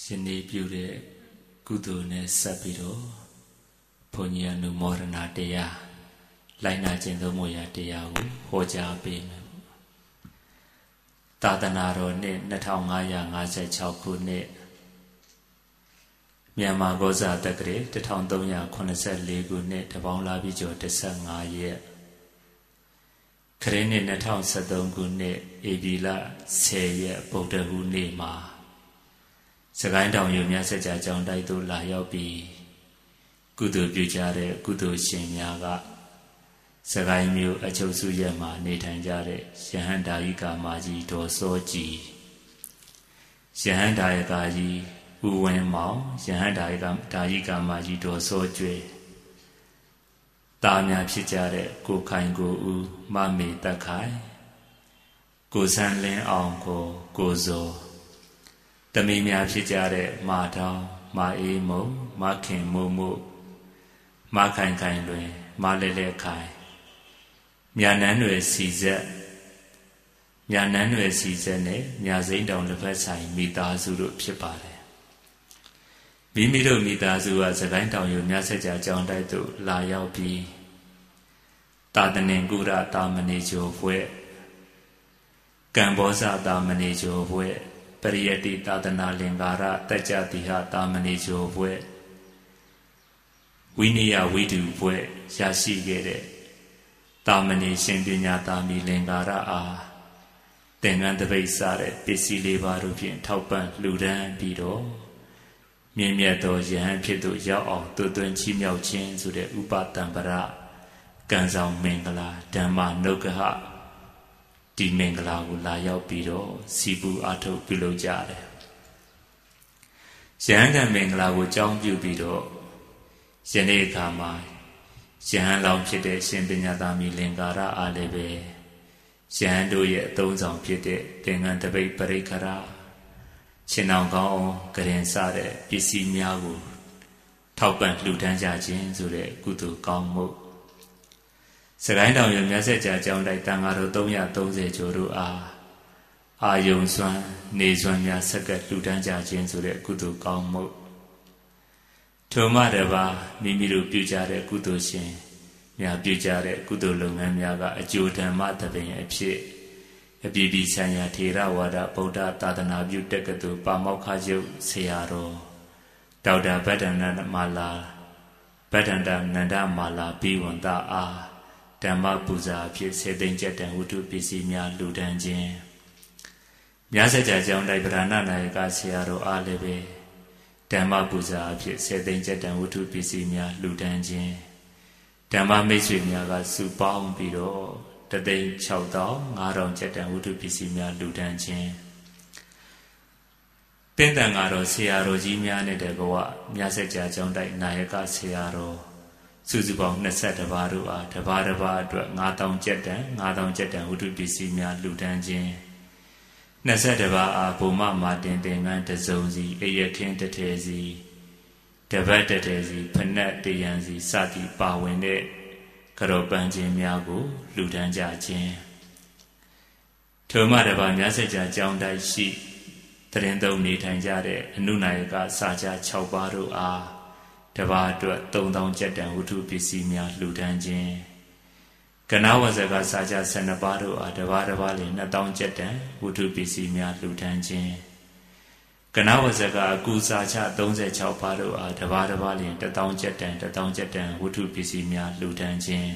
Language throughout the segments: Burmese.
ရှင်နေပြုတဲ့ကုသိုလ်နဲ့ဆက်ပြီးတော့ဘုန်းကြီးအနုမောဒနာတရားလိုက်နာခြင်းသုံးဖို့ရတရားကိုဟောကြားပေးမယ်သာသနာတော်နှစ်2556ခုနှစ်မြန်မာဂောဇာတက္ကရာ1384ခုနှစ်တပေါင်းလာပြီးကျော်15ရက်ခရစ်နှစ်2013ခုနှစ်ဧပြီလ10ရက်ဗုဒ္ဓဟူးနေ့မှာစကိုင်းတောင်ယူမြတ်စကြာကျောင်းတိုက်သို့လာရောက်ပြီးကုသိုလ်ပြုကြတဲ့ကုသိုလ်ရှင်များကစကိုင်းမြို့အချုပ်စုရက်မှာနေထိုင်ကြတဲ့ယဟန်ဒါယိကာမကြီးဒေါ်စောကြည်ယဟန်ဒါယိကာကြီးဦးဝင်းမောင်ယဟန်ဒါယိကာမကြီးဒေါ်စောကျွဲတာများဖြစ်ကြတဲ့ကိုခိုင်ကိုဦးမမေတက်ခိုင်ကိုဆန်းလင်းအောင်ကိုဇော်တမီးများဖြစ်ကြတဲ့မာထောင်းမအေးမုံမခင်မို့မို့မခိုင်ခိုင်လွင်မလဲလဲခိုင်မြနန်းတွေစီဆက်နဲ့မြစိမ့်တောင်လက်ဖက်ဆိုင်မိသားစုတို့ဖြစ်ပါတယ်မိမိတို့မိသားစုကစကိုင်းတောင်ယူမြတ်စကြာကျောင်းတိုက်သို့လာရောက်ပြီးတာတနင်္ကုရတာမဏေကျော်ဘွဲ့ကံဘောဇတာမဏေကျော်ဘွဲ့ပရိယတိသာသနာလင်္ကာရတัจจတိဟတာမဏေကျော်ဘွဲ့ဝိနည်းဝိတုဘွဲ့ရရှိခဲ့တဲ့တာမဏေရှင်ပညာတာမီလင်္ကာရအားသင်္ကန်းတပိတ်စားတဲ့ပစ္စည်းလေးပါးတို့ဖြင့်ထောက်ပံ့လှူဒန်းပြီးတော့မြင့်မြတ်သောယဟန်ဖြစ်သို့ရောက်အောင်သွသွင်းချီးမြှောက်ခြင်းဆိုတဲ့ဥပတံပရကံဆောင်မင်္ဂလာဓမ္မနုဂဟဒီမင်္ဂလာကိုလာရောက်ပြီးတော့စီပူအားထုတ်ပြုလုပ်ကြတယ်ယဟန်ကမင်္ဂလာကိုကြောင်းပြုပြီးတော့ယနေ့အခါမှာယဟန်လောင်းဖြစ်တဲ့ရှင်ပညာသာမီလင်္ကာရအားလည်းပဲယဟန်တို့ရဲ့အသုံးဆောင်ဖြစ်တဲ့သင်္ကန်းတပိတ်ပရိက္ခရာရှင်အောင်ကောင်းအောင်ကရင်စတဲ့ပစ္စည်းများကိုထောက်ပံ့လှူဒန်းကြခြင်းဆိုတဲ့ကုသိုလ်ကောင်းမှုစကိုင်းတောင်ရမြတ်ဆက်ကြာကျောင်းတိုက်တန်ဃာတော်330ကျော်တို့အားအာယုံစွမ်းနေစွမ်းများဆက်ကလှူဒန်းကြခြင်းဆိုတဲ့ကုသိုလ်ကောင်းမှုထိုမှတပါမိမိတို့ပြုကြတဲ့ကုသိုလ်ရှင်များပြုကြတဲ့ကုသိုလ်လုပ်ငန်းများကအကျိုးဓမ္မသဘင်အဖြစ်အပြည်ပြည်ဆိုင်ရာထေရဝါဒဗုဒ္ဓသာသနာပြုတက္ကသိုလ်ပါမောက္ခချုပ်ဆရာတော်ဒေါက်တာဗဒ္ဒန္တနန္ဒမာလာဘိဝန္တအားဓမ္မပူဇာအဖြစ်စေသိမ့်ကျက်တံဝတ္ထုပစ္စည်းများလှူဒန်းခြင်းမြတ်စကြာကျောင်းတိုက်ဗရဏနာယကဆရာတော်အားလည်းပဲဓမ္မပူဇာအဖြစ်စေသိမ့်ကျက်တံဝတ္ထုပစ္စည်းများလှူဒန်းခြင်းဓမ္မမိတ်ဆွေများကစုပေါင်းပြီးတော့1,6,500ကျက်တံဝတ္ထုပစ္စည်းများလှူဒန်းခြင်းပင်တန်ကတော့ဆရာတော်ကြီးများနဲ့တကွမြတ်စကြာကျောင်းတိုက်နာယကဆရာတော်စုစုပေါင်း22ပါးတို့အားတစ်ပါးအတွက် 5,000 ကျက်တံဝတ္ထုပစ္စည်းများလှူဒန်းခြင်း22ပါးအားဘုံမမာတင်သင်္ကန်းတစ်စုံစီအယခင်းတစ်ထည်စီတပတ်တစ်ထည်စီဖနက်တရံစီစသည်ပါဝင်တဲ့ကရောပန်းခြင်းများကိုလှူဒန်းကြခြင်းထိုမှတပါးမြတ်စကြာကျောင်းတိုက်ရှိတရင်သုံးနေထိုင်ကြတဲ့အနုနာယကစာကြ6ပါးတို့အားတပါးအတွက် 3,000 ကျက်တံဝတ္ထုပစ္စည်းများလှူဒန်းခြင်းကနဝဇကစာကြ12ပါးတို့အားတပါးလျှင် 2,000 ကျက်တံဝတ္ထုပစ္စည်းများလှူဒန်းခြင်းကနဝဇကအကူစာချ36ပါးတို့အားတပါးလျှင် 1,000 ကျက်တံဝတ္ထုပစ္စည်းများလှူဒန်းခြင်း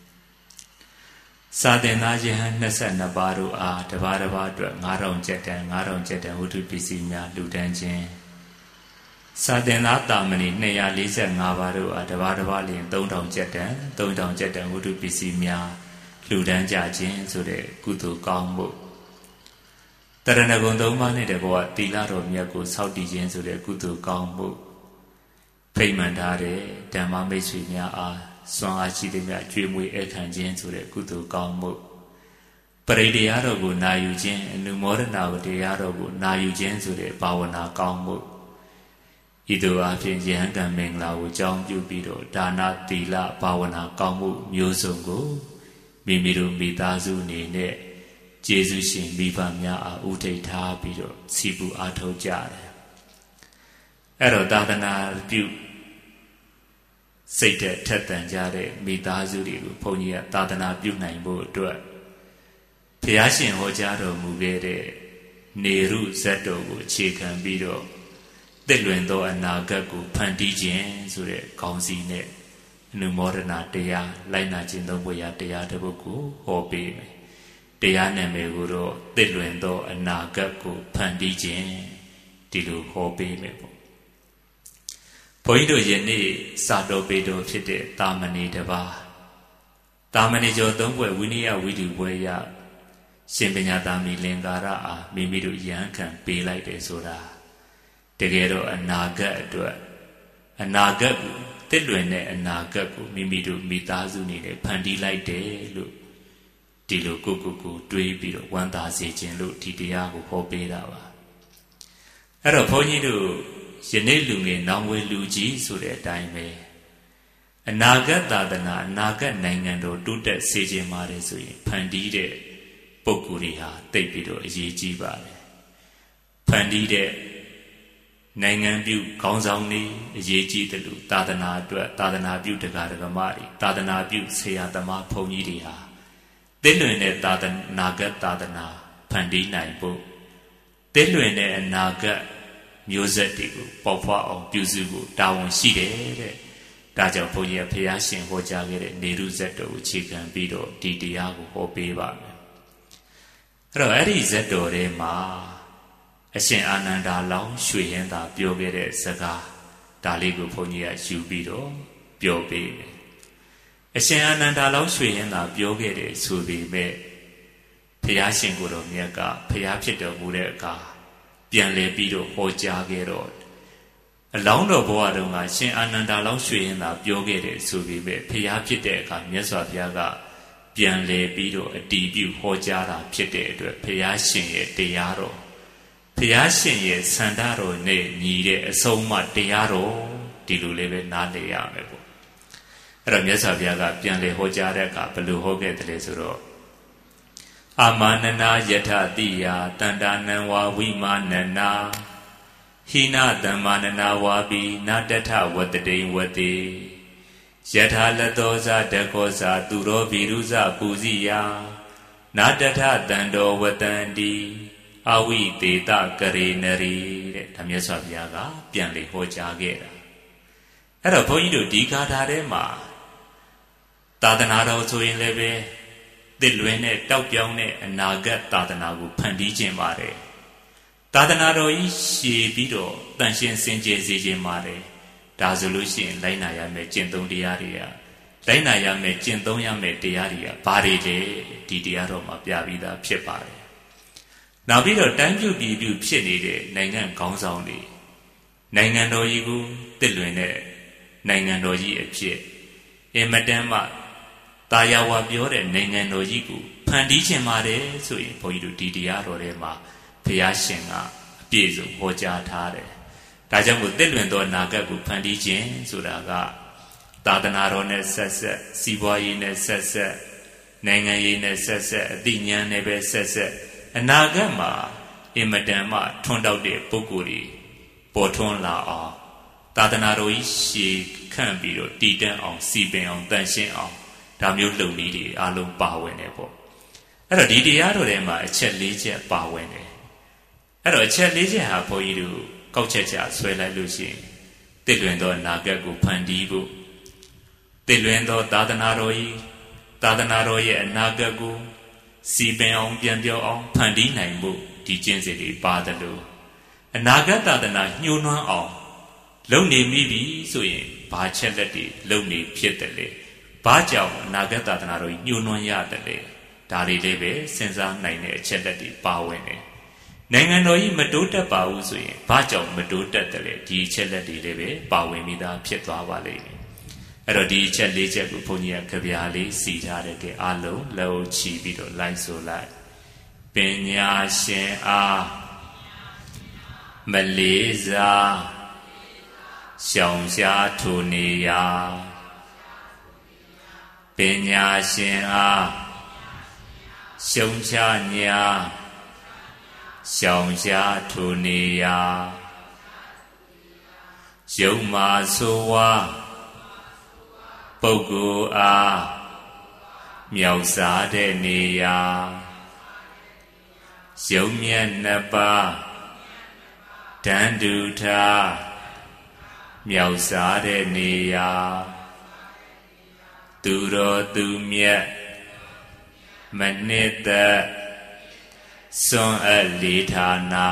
စာသင်သားယဟန်22ပါးတို့အားတပါးအတွက် 5,000 ကျက်တံဝတ္ထုပစ္စည်းများလှူဒန်းခြင်းစာသင်သားတာမဏေ245ပါးတို့အားတပါးလျှင် 3,000 ကျက်တံဝတ္ထုပစ္စည်းများလှူဒန်းကြခြင်းဆိုတဲ့ကုသိုလ်ကောင်းမှုတရဏဂုံ3ပါးနဲ့တကွသီလတော်မြတ်ကိုစောင့်တည်ခြင်းဆိုတဲ့ကုသိုလ်ကောင်းမှုဖိတ်မှန်ထားတဲ့ဓမ္မမိတ်ဆွေများအားစွမ်းအားရှိသမျှကြွေးမွေးဧည့်ခံခြင်းဆိုတဲ့ကုသိုလ်ကောင်းမှုပရိတရားတော်ကိုနာယူခြင်းအနုမောဒနာတရားတော်ကိုနာယူခြင်းဆိုတဲ့ဘာဝနာကောင်းမှုဤသို့အဖြစ်ယဟန်ကမင်္ဂလာကိုကြောင်းပြုပြီးတော့ဒါနသီလဘာဝနာကောင်းမှုမျိုးစုံကိုမိမိတို့မိသားစုအနေနဲ့ကျေးဇူးရှင်မိဘများအားဥထိတ်ထားပြီးတော့စီပူအားထုတ်ကြတယ်အဲ့တော့သာသနာပြုစိတ်တဲ့ထက်သန်ကြတဲ့မိသားစုတွေကိုဘုန်းကြီးကသာသနာပြုနိုင်ဖို့အတွက်ဘုရားရှင်ဟောကြားတော်မူခဲ့တဲ့နေရုဇတ်တော်ကိုအခြေခံပြီးတော့သစ်လွင်သောအနာဂတ်ကိုဖန်တီးခြင်းဆိုတဲ့ခေါင်းစီနဲ့အနုမောဒနာတရားလိုက်နာခြင်းသုံးဖို့ရတရားတစ်ပုဒ်ကိုဟောပေးမယ်တရားနာမည်ကိုတော့သစ်လွင်သောအနာဂတ်ကိုဖန်တီးခြင်းဒီလိုဟောပေးမယ်ပေါ့ဘုန်းကြီးတို့ယနေ့စာတော်ပေတော်ဖြစ်တဲ့တာမဏေတစ်ပါးတာမဏေကျော်သုံးဘွယ်ဝိနည်းဝိဓုဘွယ်ရရှင်ပညာသားမီလင်္ကာရအားမိမိတို့ယဟန်ခံပေးလိုက်တယ်ဆိုတာတကယ်တော့အနာဂတ်အတွက်အနာဂတ်ကိုသစ်လွင်တဲ့အနာဂတ်ကိုမိမိတို့မိသားစုနေနဲ့ဖန်တီးလိုက်တယ်လို့ဒီလိုကိုတွေးပြီးတော့ဝမ်းသာစေခြင်းလို့ဒီတရားကိုဟောပေးတာပါအဲ့တော့ဘုန်းကြီးတို့ယနေ့လူငယ်နောင်ဝေလူကြီးဆိုတဲ့အတိုင်းပဲအနာဂတ်သာသနာအနာဂတ်နိုင်ငံတော်တိုးတက်စေခြင်းပါတယ်ဆိုရင်ဖန်တီးတဲ့ပုဂ္ဂိုလ်တွေဟာတိတ်ပြီးတော့အရေးကြီးပါတယ်ဖန်တီးတဲ့နိုင်ငံပြုခေါင်းဆောင်တွေအရေးကြီးတယ်လို့သာသနာအတွက်သာသနာပြုတရားဓမ္မတွေသာသနာပြုဆရာသမားဘုန်းကြီးတွေဟာသစ်လွင်တဲ့သာသနာဂတ်သာသနာဖန်တီးနိုင်ဖို့သစ်လွင်တဲ့အနာဂတ်မျိုးဆက်တွေကိုပေါက်ဖွားအောင်ပြုစုဖို့တာဝန်ရှိတယ်တဲ့ဒါကြောင့်ဘုန်းကြီးကဘုရားရှင်ဟောကြားခဲ့တဲ့နေရုဇတ်တော်ကိုအခြေခံပြီးတော့ဒီတရားကိုဟောပေးပါမယ်အဲ့တော့အဲ့ဒီဇတ်တော်ထဲမှာအရှင်အာနန္ဒာလောင်းရွှေဟင်းသာပြောခဲ့တဲ့စကားဒါလေးကိုဘုန်းကြီးကယူပြီးတော့ပြောပေးမယ်အရှင်အာနန္ဒာလောင်းရွှေဟင်းသာပြောခဲ့တယ်ဆိုပေမဲ့ဘုရားရှင်ကိုယ်တော်မြတ်ကဘုရားဖြစ်တော်မူတဲ့အခါပြန်လည်ပြီးတော့ဟောကြားခဲ့တော့အလောင်းတော်ဘဝတုန်းကရှင်အာနန္ဒာလောင်းရွှေရင်သာပြောခဲ့တယ်ဆိုပြီးပဲဖျားဖြစ်တဲ့အခါမြတ်စွာဘုရားကပြန်လည်ပြီးတော့အတည်ပြုဟောကြားတာဖြစ်တဲ့အတွက်ဘုရားရှင်ရဲ့တရားတော်ဘုရားရှင်ရဲ့ဆန္ဒတော်နဲ့ညီတဲ့အဆုံးအမတရားတော်ဒီလိုလေးပဲနားလည်ရမယ်ပေါ့အဲ့တော့မြတ်စွာဘုရားကပြန်လည်ဟောကြားတဲ့အခါဘယ်လိုဟောခဲ့တယ်လဲဆိုတော့အာမနနာယထတိယတန္တာနံဝါဝိမာနနာဟိနသမ္မာနနာဝါပိနာတထဝတ္တိဝတိယထာလတောဇတခောဇသူရောဘိရုဇပူဇိယနာတထတန္တောဝတန္တိအဝိတေတကရေနရီတဲ့ဒါမြတ်စွာဘုရားကပြန်လေဟောကြားခဲ့တာအဲ့တော့ဘုန်းကြီးတို့ဒီဂါထာထဲမှာသာသနာတော်ဆိုရင်လည်းပဲသစ်လွင်နဲ့တောက်ပြောင်းတဲ့အနာဂတ်သာသနာကိုဖန်တီးခြင်းပါတယ်သာသနာတော်ကြီးရှည်ပြီးတော့တန်ရှင်းစင်ကြယ်စေခြင်းပါတယ်ဒါဆိုလို့ရှိရင်လိုက်နာရမယ်ကျင့်သုံးတရားတွေကလိုက်နာရမယ်ကျင့်သုံးရမယ်တရားတွေကဘာတွေလဲဒီတရားတော်မှာပြပြီးသားဖြစ်ပါတယ်နောက်ပြီးတော့တိုင်းပြုပြည်ပြုဖြစ်နေတဲ့နိုင်ငံခေါင်းဆောင်တွေနိုင်ငံတော်ကြီးကိုသစ်လွင်တဲ့နိုင်ငံတော်ကြီးအဖြစ်အင်မတန်မှတာယာဝါပြောတဲ့နိုင်ငံတော်ကြီးကိုဖန်တီးခြင်းပါတယ်ဆိုရင်ဘုန်းကြီးတို့ဒီတရားတော်ထဲမှာဘုရားရှင်ကအပြည့်စုံဟောကြားထားတယ်။ဒါကြောင့်မို့သစ်လွင်သောနာဂတ်ကိုဖန်တီးခြင်းဆိုတာကသာသနာတော်နဲ့ဆက်ဆက်စီးပွားရေးနဲ့ဆက်ဆက်နိုင်ငံရေးနဲ့ဆက်ဆက်အသိဉာဏ်နဲ့ပဲဆက်ဆက်အနာဂတ်မှာအင်မတန်မှထွန်းတောက်တဲ့ပုဂ္ဂိုလ်တွေပေါ်ထွန်းလာအောင်သာသနာတော်ကြီးရှည်ခန့်ပြီးတော့တည်တံ့အောင်စီပင်အောင်တန်ရှင်းအောင်ဒါမျိုးလုံနည်းတွေအလုံးပါဝင်တယ်ပေါ့အဲ့တော့ဒီတရားတော်ထဲမှာအချက်၄ချက်ပါဝင်တယ်အဲ့တော့အချက်၄ချက်ဟာဘုန်းကြီးတို့ကောက်ချက်ချဆွဲလိုက်လို့ရှိရင်တည်လွင်သောနာဂတ်ကိုဖန်တီးဖို့တည်လွင်သောသာသနာတော်ကြီးသာသနာတော်ရဲ့အနာဂတ်ကိုစီပင်အောင်ပြန်ပြောင်းအောင်ဖန်တီးနိုင်ဖို့ဒီကျင့်စဉ်တွေပါတယ်လို့အနာဂတ်သာသနာညှိုးနှွမ်းအောင်လုံနေမိပြီဆိုရင်ဘာချက်လက်တွေလုံနေဖြစ်တယ်လေဘာကြောင့်အနာဂတ်သာသနာတော်ညှိုးနှွမ်းရတယ်လေဒါတွေလေးပဲစဉ်းစားနိုင်တဲ့အချက်လက်တွေပါဝင်တယ်နိုင်ငံတော်ကြီးမတိုးတက်ပါဘူးဆိုရင်ဘာကြောင့်မတိုးတက်တယ်လဲဒီအချက်လက်တွေလေးပဲပါဝင်ပြီးသားဖြစ်သွားပါလိမ့်မယ်အဲ့တော့ဒီအချက်၄ချက်ကိုဘုန်းကြီးကကြပြားလေးစီထားတဲ့ကဲအလုံးလက်ချီပြီးတော့လိုက်ဆိုလိုက်ပညာရှင်အားမလေးစားရှောင်ရှားထိုနေရာပညာရှင်အားရှုံချညာရှောင်ရှားထိုနေရာရုပ်မာဆိုဝါပုဂ္ဂိုလ်အားမြောက်စားတဲ့နေရာရုပ်မြတ်နှစ်ပါးတန်တူထားမြောက်စားတဲ့နေရာသူတော်သူမြတ်မနစ်သက်စွန့်အပ်လေဌာနာ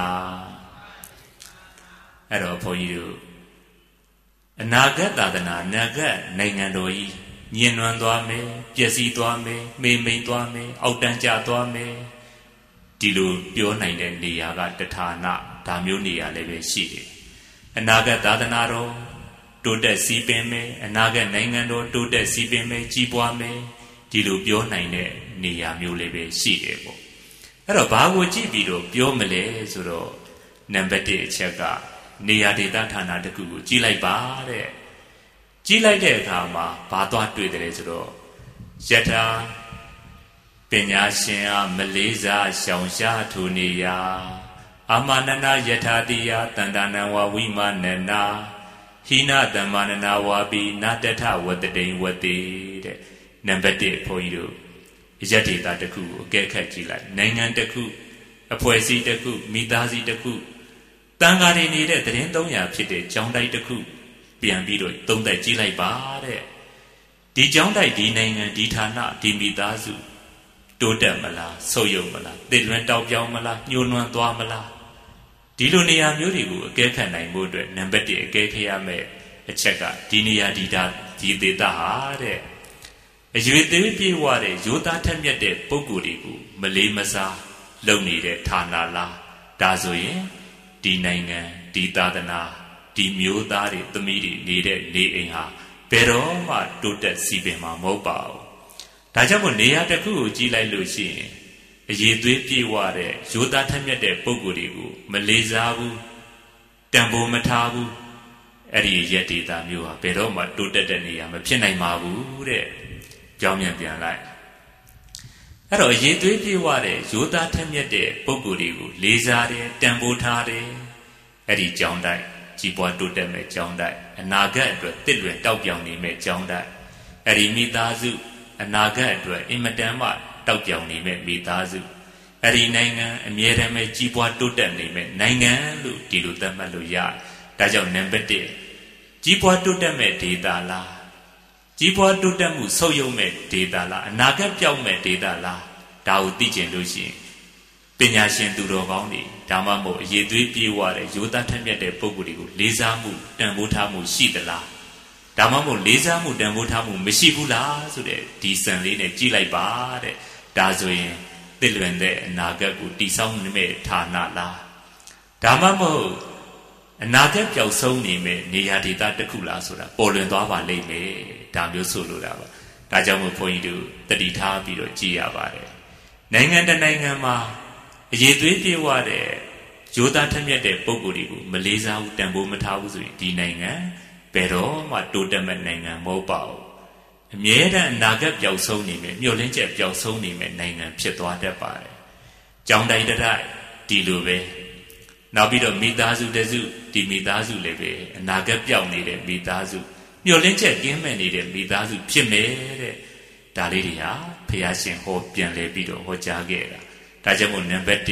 အဲ့တော့ဘုန်းကြီးတို့အနာဂတ်သာသနာအနာဂတ်နိုင်ငံတော်ကြီးညင်နွမ်းသွားမယ်ပျက်စီးသွားမယ်မေမိန်သွားမယ်အောက်တန်းကျသွားမယ်ဒီလိုပြောနိုင်တဲ့နေရာကတဌာနဒါမျိုးနေရာလည်းပဲရှိတယ်အနာဂတ်သာသနာတော်တိုးတက်စီးပင်မယ်အနာဂတ်နိုင်ငံတော်တိုးတက်စီးပင်မယ်ကြီးပွားမယ်ဒီလိုပြောနိုင်တဲ့နေရာမျိုးလေးပဲရှိတယ်ပေါ့အဲ့တော့ဘာကိုကြည့်ပြီးတော့ပြောမလဲဆိုတော့နံပါတ်1အချက်ကနေရာဒေသဌာနတစ်ခုကိုကြည့်လိုက်ပါတဲ့ကြည့်လိုက်တဲ့အခါမှာဘာသွားတွေ့တယ်ဆိုတော့ယထာပညာရှင်အားမလေးစားရှောင်ရှားထိုနေရာအာမနနာယထာတိယတန္တနံဝဝိမာနနာဟိနတမ္မာနနာဝါပိနာတထဝတ္တိဝတိတဲ့နံပါတ်1ဘုန်းကြီးတို့ယတ္တိတာတစ်ခုကိုအကဲခတ်ကြည့်လိုက်နိုင်ငံတစ်ခုအဖွဲ့အစည်းတစ်ခုမိသားစုတစ်ခုတန်ဃာတွေနေတဲ့သတင်း300ဖြစ်တဲ့ကျောင်းတိုက်တစ်ခုပြန်ပြီးတော့သုံးသပ်ကြည့်လိုက်ပါတဲ့ဒီကျောင်းတိုက်ဒီနိုင်ငံဒီဌာနဒီမိသားစုတိုးတက်မလားဆုတ်ယုတ်မလားတည်လွင်တောက်ပြောင်းမလားညှိုးနွမ်းသွားမလားဒီလိုနေရာမျိုးတွေကိုအကဲခတ်နိုင်ဖို့အတွက်နံပါတ်1အကဲခတ်ရမယ့်အချက်ကဒီနေရာဒီဒေသဟာတဲ့အရွေသေးပြေဝတဲ့ရိုးသားထက်မြက်တဲ့ပုဂ္ဂိုလ်တွေကိုမလေးမစားလုပ်နေတဲ့ဌာနလားဒါဆိုရင်ဒီနိုင်ငံဒီသာသနာဒီမျိုးသားတွေသမီးတွေနေတဲ့နေအိမ်ဟာဘယ်တော့မှတိုးတက်စီပင်မှာမဟုတ်ပါဘူးဒါကြောင့်မို့နေရာတစ်ခုကိုကြည့်လိုက်လို့ရှိရင်အရေးသွေးပြေဝတဲ့ရိုးသားထက်မြက်တဲ့ပုဂ္ဂိုလ်တွေကိုမလေးစားဘူးတန်ဖိုးမထားဘူးအဲ့ဒီရက်ဒေတာမျိုးဟာဘယ်တော့မှတိုးတက်တဲ့နေရာမဖြစ်နိုင်ပါဘူးတဲ့ကြောင်းပြန်လိုက်အဲ့တော့အရေးသွေးပြေဝတဲ့ရိုးသားထက်မြက်တဲ့ပုဂ္ဂိုလ်တွေကိုလေးစားတယ်တန်ဖိုးထားတယ်အဲ့ဒီကြောင်းတိုက်ကြီးပွားတိုးတက်မဲ့ကြောင်းတိုက်အနာဂတ်အတွက်တစ်လွင်တောက်ပြောင်နေမဲ့ကြောင်းတိုက်အဲ့ဒီမိသားစုအနာဂတ်အတွက်အင်မတန်မှတောက်ပြောင်နေမဲ့မိသားစုအဲ့ဒီနိုင်ငံအမြဲတမ်းပဲကြီးပွားတိုးတက်နေမဲ့နိုင်ငံလို့ဒီလိုသတ်မှတ်လို့ရတယ်ဒါကြောင့်နံပါတ်1ကြီးပွားတိုးတက်မဲ့ဒေတာလားကြီးပွားတိုးတက်မှုဆုတ်ယုတ်မဲ့ဒေတာလားအနာဂတ်ပြောင်းမဲ့ဒေတာလားဒါကိုသိကျင်လို့ရှိရင်ပညာရှင်သူတော်ကောင်းတွေဒါမှမဟုတ်အရေးသွေးပြေဝတဲ့ရိုးသားထက်မြက်တဲ့ပုဂ္ဂိုလ်တွေကိုလေးစားမှုတန်ဖိုးထားမှုရှိသလားဒါမှမဟုတ်လေးစားမှုတန်ဖိုးထားမှုမရှိဘူးလားဆိုတဲ့ဒီစံလေးနဲ့ကြည့်လိုက်ပါတဲ့ဒါဆိုရင်သိလွင်တဲ့အနာဂတ်ကိုတည်ဆောက်နေမဲ့ဌာနလားဒါမှမဟုတ်အနာဂတ်ပျောက်ဆုံးနေမဲ့နေရာဒေသတစ်ခုလားဆိုတာပေါ်လွင်သွားပါလိမ့်မယ်ဒါမျိုးဆိုလိုတာပါဒါကြောင့်မို့ဘုန်းကြီးတို့တတိထားပြီးတော့ကြည်ရပါတယ်နိုင်ငံတစ်နိုင်ငံမှာအရေးသွေးပြေဝတဲ့ရိုးသားထက်မြက်တဲ့ပုဂ္ဂိုလ်တွေကိုမလေးစားဘူးတန်ဖိုးမထားဘူးဆိုရင်ဒီနိုင်ငံဘယ်တော့မှတိုးတက်မဲ့နိုင်ငံမဟုတ်ပါဘူးအမြဲတမ်းအနာဂတ်ပျောက်ဆုံးနေမယ်မျှော်လင့်ချက်ပျောက်ဆုံးနေမယ်နိုင်ငံဖြစ်သွားတတ်ပါတယ်ကြောင်းတိုင်းတိုက်ဒီလိုပဲနောက်ပြီးတော့မိသားစုတစုဒီမိသားစုလည်းပဲအနာဂတ်ပျောက်နေတဲ့မိသားစုမျှော်လင့်ချက်ကင်းမဲ့နေတဲ့မိသားစုဖြစ်မယ်တဲ့ဒါလေးတွေဟာဘုရားရှင်ဟောပြန်လဲပြီးတော့ဟောကြားခဲ့တာဒါကြောင့်မို့နံပါတ်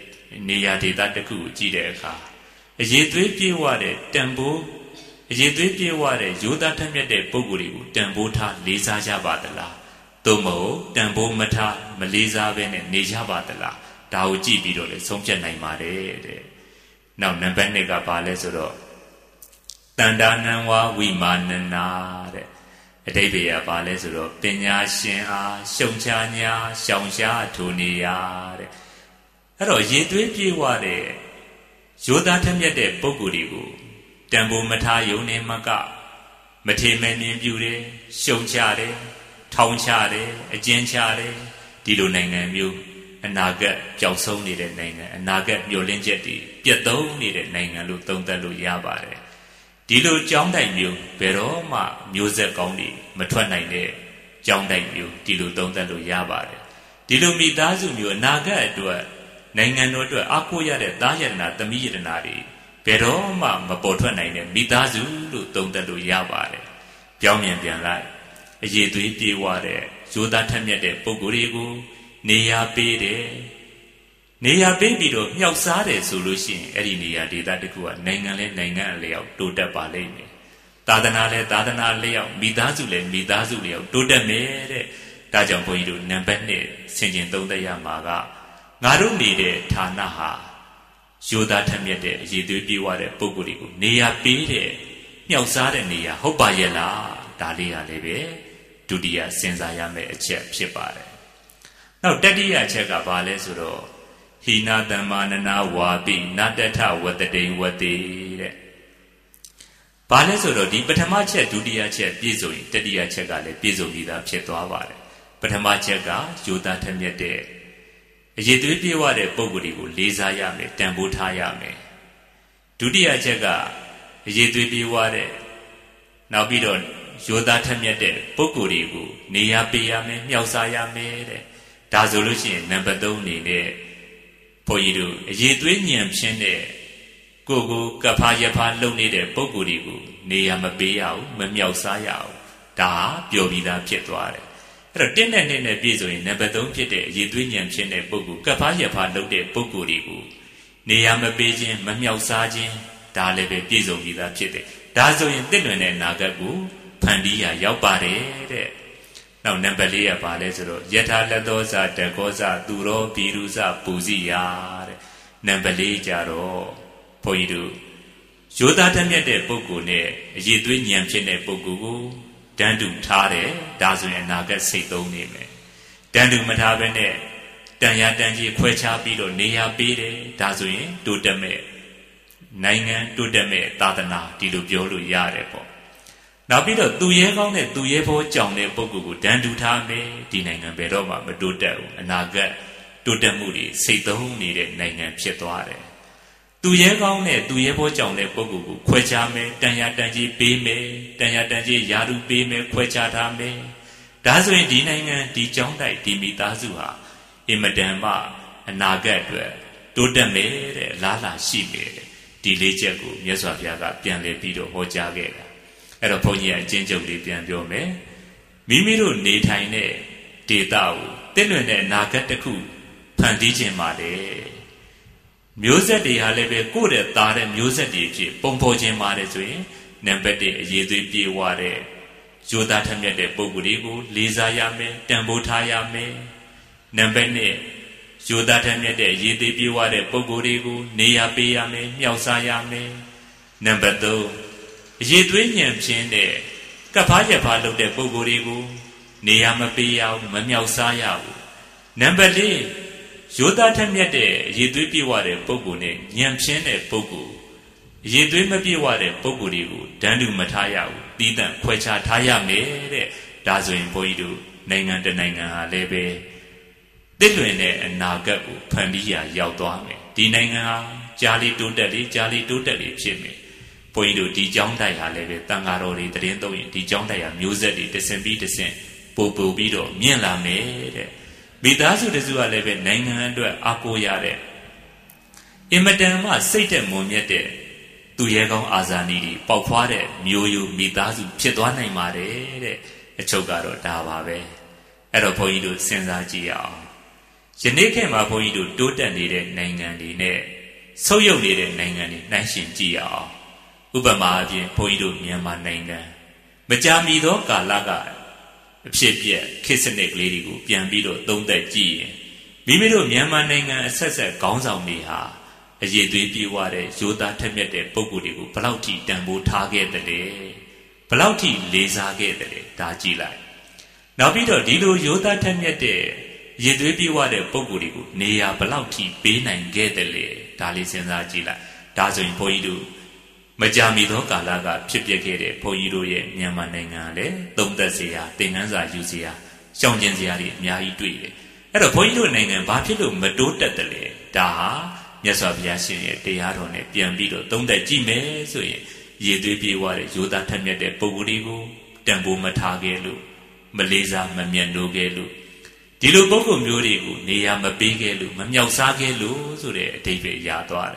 1နေရာဒေသတစ်ခုကိုကြည့်တဲ့အခါအရေးသွေးပြေဝတဲ့တန်ဖိုးအရေးသွေးပြေဝတဲ့ရိုးသားထက်မြက်တဲ့ပုဂ္ဂိုလ်တွေကိုတန်ဖိုးထားလေးစားကြပါသလားသို့မဟုတ်တန်ဖိုးမထားမလေးစားဘဲနဲ့နေကြပါသလားဒါကိုကြည့်ပြီးတော့လေဆုံးဖြတ်နိုင်ပါတယ်တဲ့နောက်နံပါတ်2ကဘာလဲဆိုတော့တန္တာနံဝဝိမာနနာတဲ့အတိပ္ပယ်ကဘာလဲဆိုတော့ပညာရှင်အားရှုံချညာရှောင်ရှားထိုနေရတဲ့အဲ့တော့ရေသွေးပြေဝတဲ့ရိုးသားထက်မြက်တဲ့ပုဂ္ဂိုလ်တွေကိုတန်ဖိုးမထားယုံနေမကမထေမဲမြင်ပြူတယ်ရှုံချတယ်ထောင်ချတယ်အကျဉ်းချတယ်ဒီလိုနိုင်ငံမျိုးအနာဂတ်ပျောက်ဆုံးနေတဲ့နိုင်ငံအနာဂတ်မျှော်လင့်ချက်တွေပြတ်သုံးနေတဲ့နိုင်ငံလို့သုံးသပ်လို့ရပါတယ်ဒီလိုကြောင်းတိုက်မျိုးဘယ်တော့မှမျိုးဆက်ကောင်းတွေမထွက်နိုင်တဲ့ကြောင်းတိုက်မျိုးဒီလိုသုံးသပ်လို့ရပါတယ်ဒီလိုမိသားစုမျိုးအနာဂတ်အတွက်နိုင်ငံတော်အတွက်အားကိုးရတဲ့သားယတနာသမီးယတနာတွေဘယ်တော့မှမပေါ်ထွက်နိုင်တဲ့မိသားစုလို့သုံးသပ်လို့ရပါတယ်ပြောင်းပြန်ပြန်လိုက်အရေးသွေးပြေဝတဲ့ရိုးသားထက်မြက်တဲ့ပုဂ္ဂိုလ်တွေကိုနေရာပေးတယ်နေရာပေးပြီးတော့မြောက်စားတယ်ဆိုလို့ရှိရင်အဲ့ဒီနေရာဒေသတစ်ခုကနိုင်ငံလဲနိုင်ငံအလျောက်တိုးတက်ပါလိမ့်မယ်သာသနာလဲသာသနာလျောက်မိသားစုလဲမိသားစုလျောက်တိုးတက်မယ်တဲ့ဒါကြောင့်ဘုန်းကြီးတို့နံပါတ်1ဆင်ခြင်သုံးသပ်ရမှာကငါတို့နေတဲ့ဌာနဟာရိုးသားထက်မြက်တဲ့အရေးသွေးပြေဝတဲ့ပုဂ္ဂိုလ်တွေကိုနေရာပေးတဲ့မြောက်စားတဲ့နေရာဟုတ်ပါရဲ့လားဒါလေးကလည်းပဲဒုတိယစဉ်းစားရမယ့်အချက်ဖြစ်ပါတယ်နောက်တတိယအချက်ကဘာလဲဆိုတော့ဟိနာတမ္မာနနာဝါပိနတ္တထဝတ္တိဝတိတဲ့ဘာလဲဆိုတော့ဒီပထမချက်ဒုတိယချက်ပြည့်စုံရင်တတိယချက်ကလည်းပြည့်စုံပြီးသားဖြစ်သွားပါတယ်ပထမချက်ကရိုးသားထက်မြက်တဲ့အရေးသွေးပြေဝတဲ့ပုံကိုယ်တွေကိုလေးစားရမယ်တန်ဖိုးထားရမယ်ဒုတိယချက်ကအရေးသွေးပြေဝတဲ့နောက်ပြီးတော့ရိုးသားထက်မြက်တဲ့ပုံကိုယ်တွေကိုနေရာပေးရမယ်မြောက်စားရမယ်တဲ့ဒါဆိုလို့ရှိရင်နံပါတ်3အနေနဲ့ဘုန်းကြီးတို့အရေးသွေးညံဖြင်းတဲ့ကိုကဖားရဖားလုံနေတဲ့ပုံကိုယ်တွေကိုနေရာမပေးရဘူးမမြောက်စားရဘူးဒါပျော်ပြီးသားဖြစ်သွားတယ်အဲ့တော့တင်းနဲ့နဲ့နဲ့ပြည့်စုံရင်နံပါတ်3ဖြစ်တဲ့အရေးသွေးညံဖြင်းတဲ့ပုဂ္ဂိုလ်ကဖားရဖားလုံတဲ့ပုဂ္ဂိုလ်တွေကိုနေရာမပေးခြင်းမမြောက်စားခြင်းဒါလည်းပဲပြည့်စုံပြီးသားဖြစ်တယ်ဒါဆိုရင်တစ်လွင်တဲ့အနာဂတ်ကိုဖန်တီးရရောက်ပါတယ်တဲ့နောက်နံပါတ်4ကဘာလဲဆိုတော့ယထာလက်သောဇာတကောဇသူရောဘီရုဇပူဇိယာတဲ့နံပါတ်4ကြတော့ဘုန်းကြီးတို့ရိုးသားထက်မြက်တဲ့ပုဂ္ဂိုလ်နဲ့အရေးသွေးညံဖြစ်တဲ့ပုဂ္ဂိုလ်ကိုတန်းတူထားတယ်ဒါဆိုရင်အနာဂတ်စိတ်သုံးနေမယ်တန်းတူမထားဘဲနဲ့တန်ရာတန်ကြီးခွဲခြားပြီးတော့နေရာပေးတယ်ဒါဆိုရင်တိုးတက်မဲ့နိုင်ငံတိုးတက်မဲ့သာသနာဒီလိုပြောလို့ရတယ်ပေါ့နောက်ပြီးတော့သူရဲကောင်းတဲ့သူရဲဘောကြောင်တဲ့ပုဂ္ဂိုလ်ကိုတန်းတူထားမယ်ဒီနိုင်ငံဘယ်တော့မှမတိုးတက်ဘူးအနာဂတ်တိုးတက်မှုတွေစိတ်သုံးနေတဲ့နိုင်ငံဖြစ်သွားတယ်သူရဲကောင်းတဲ့သူရဲဘောကြောင်တဲ့ပုဂ္ဂိုလ်ကိုခွဲခြားမယ်တန်ရာတန်ကြီးပေးမယ်တန်ရာတန်ကြီးယာရုပေးမယ်ခွဲခြားထားမယ်ဒါဆိုရင်ဒီနိုင်ငံဒီကျောင်းတိုက်ဒီမိသားစုဟာအင်မတန်မှအနာဂတ်အတွက်တိုးတက်မယ်တဲ့လားလာရှိမယ်ဒီလေးချက်ကိုမြတ်စွာဘုရားကပြန်လည်ပြီးတော့ဟောကြားခဲ့တာအဲ့တော့ဘုန်းကြီးအချင်းချုပ်လေးပြန်ပြောမယ်မိမိတို့နေထိုင်တဲ့ဒေသကိုတင့်လွင်တဲ့အနာဂတ်တစ်ခုဖန်တီးခြင်းပါလေမျိုးဆက်တွေဟာလည်းပဲကိုယ့်တဲ့သားတဲ့မျိုးဆက်တွေဖြစ်ပုံဖော်ခြင်းပါတယ်ဆိုရင်နံပါတ်1အရေးသွေးပြေဝတဲ့ရိုးသားထက်မြက်တဲ့ပုဂ္ဂိုလ်တွေကိုလေးစားရမယ်တန်ဖိုးထားရမယ်နံပါတ်2ရိုးသားထက်မြက်တဲ့အရေးသွေးပြေဝတဲ့ပုဂ္ဂိုလ်တွေကိုနေရာပေးရမယ်မြောက်စားရမယ်နံပါတ်3အရေးသွေးညံဖြင်းတဲ့ကပ္ဖားရဖားလုပ်တဲ့ပုဂ္ဂိုလ်တွေကိုနေရာမပေးရဘူးမမြောက်စားရဘူးနံပါတ်4ရိုးသားထက်မြက်တဲ့အရေးသွေးပြေဝတဲ့ပုဂ္ဂိုလ်နဲ့ညံဖြင်းတဲ့ပုဂ္ဂိုလ်အရေးသွေးမပြေဝတဲ့ပုဂ္ဂိုလ်တွေကိုဒန်းတူမထားရဘူးတီးတန့်ခွဲခြားထားရမယ်တဲ့ဒါဆိုရင်ဘုန်းကြီးတို့နိုင်ငံတနိုင်ငံဟာလည်းပဲတစ်လွင်တဲ့အနာဂတ်ကိုဖန်တီးရာရောက်သွားမယ်ဒီနိုင်ငံဟာကြားလီတိုးတက်လေးကြားလီတိုးတက်လေးဖြစ်မယ်ဘုန်းကြီးတို့ဒီကျောင်းတိုက်ဟာလည်းပဲတန်ဃာတော်တွေတရင်သုံးရင်ဒီကျောင်းတိုက်ဟာမျိုးဆက်တွေတဆင့်ပြီးတဆင့်ပို့ပြီးတော့မြင့်လာမယ်တဲ့မိသားစုတစုကလည်းပဲနိုင်ငံအတွက်အားကိုးရတဲ့အင်မတန်မှစိတ်သက်မွန်မြတ်တဲ့သူရဲကောင်းအာဇာနည်တွေပေါက်ဖွားတဲ့မျိုးရိုးမိသားစုဖြစ်သွားနိုင်ပါတယ်တဲ့အချုပ်ကတော့ဒါပါပဲအဲ့တော့ဘုန်းကြီးတို့စဉ်းစားကြည့်အောင်ယနေ့ခေတ်မှာဘုန်းကြီးတို့တိုးတက်နေတဲ့နိုင်ငံတွေနဲ့ဆုတ်ယုတ်နေတဲ့နိုင်ငံတွေနှိုင်းယှဉ်ကြည့်အောင်ဥပမာအပြင်ဘုန်းကြီးတို့မြန်မာနိုင်ငံမကြာမီသောကာလကအဖြစ်ပြက်ခေတ်စနစ်ကလေးတွေကိုပြန်ပြီးတော့သုံးသပ်ကြည့်ရင်မိမိတို့မြန်မာနိုင်ငံအဆက်ဆက်ခေါင်းဆောင်တွေဟာအရေးသွေးပြေဝတဲ့ရိုးသားထက်မြက်တဲ့ပုဂ္ဂိုလ်တွေကိုဘလောက်ထိတန်ဖိုးထားခဲ့တယ်လဲဘလောက်ထိလေးစားခဲ့တယ်လဲဒါကြည့်လိုက်နောက်ပြီးတော့ဒီလိုရိုးသားထက်မြက်တဲ့ရည်သွေးပြေဝတဲ့ပုဂ္ဂိုလ်တွေကိုနေရာဘလောက်ထိပေးနိုင်ခဲ့တယ်လဲဒါလေးစဉ်းစားကြည့်လိုက်ဒါဆိုရင်ဘုန်းကြီးတို့မကြာမီသောကာလကဖြစ်ပျက်ခဲ့တဲ့ဘုန်းကြီးတို့ရဲ့မြန်မာနိုင်ငံလည်းသုံးသက်စရာသင်ခန်းစာယူစရာရှောင်ကျဉ်စရာတွေအများကြီးတွေ့တယ်အဲ့တော့ဘုန်းကြီးတို့နိုင်ငံဘာဖြစ်လို့မတိုးတက်တယ်လဲဒါဟာမြတ်စွာဘုရားရှင်ရဲ့တရားတော်နဲ့ပြန်ပြီးတော့သုံးသက်ကြည့်မယ်ဆိုရင်ရည်သွေးပြေဝတဲ့ရိုးသားထက်မြက်တဲ့ပုဂ္ဂိုလ်တွေကိုတန်ဖိုးမထားခဲ့လို့မလေးစားမမြတ်နိုးခဲ့လို့ဒီလိုပုဂ္ဂိုလ်မျိုးတွေကိုနေရာမပေးခဲ့လို့မမြောက်စားခဲ့လို့ဆိုတဲ့အဓိပ္ပာယ်ရသွားတယ်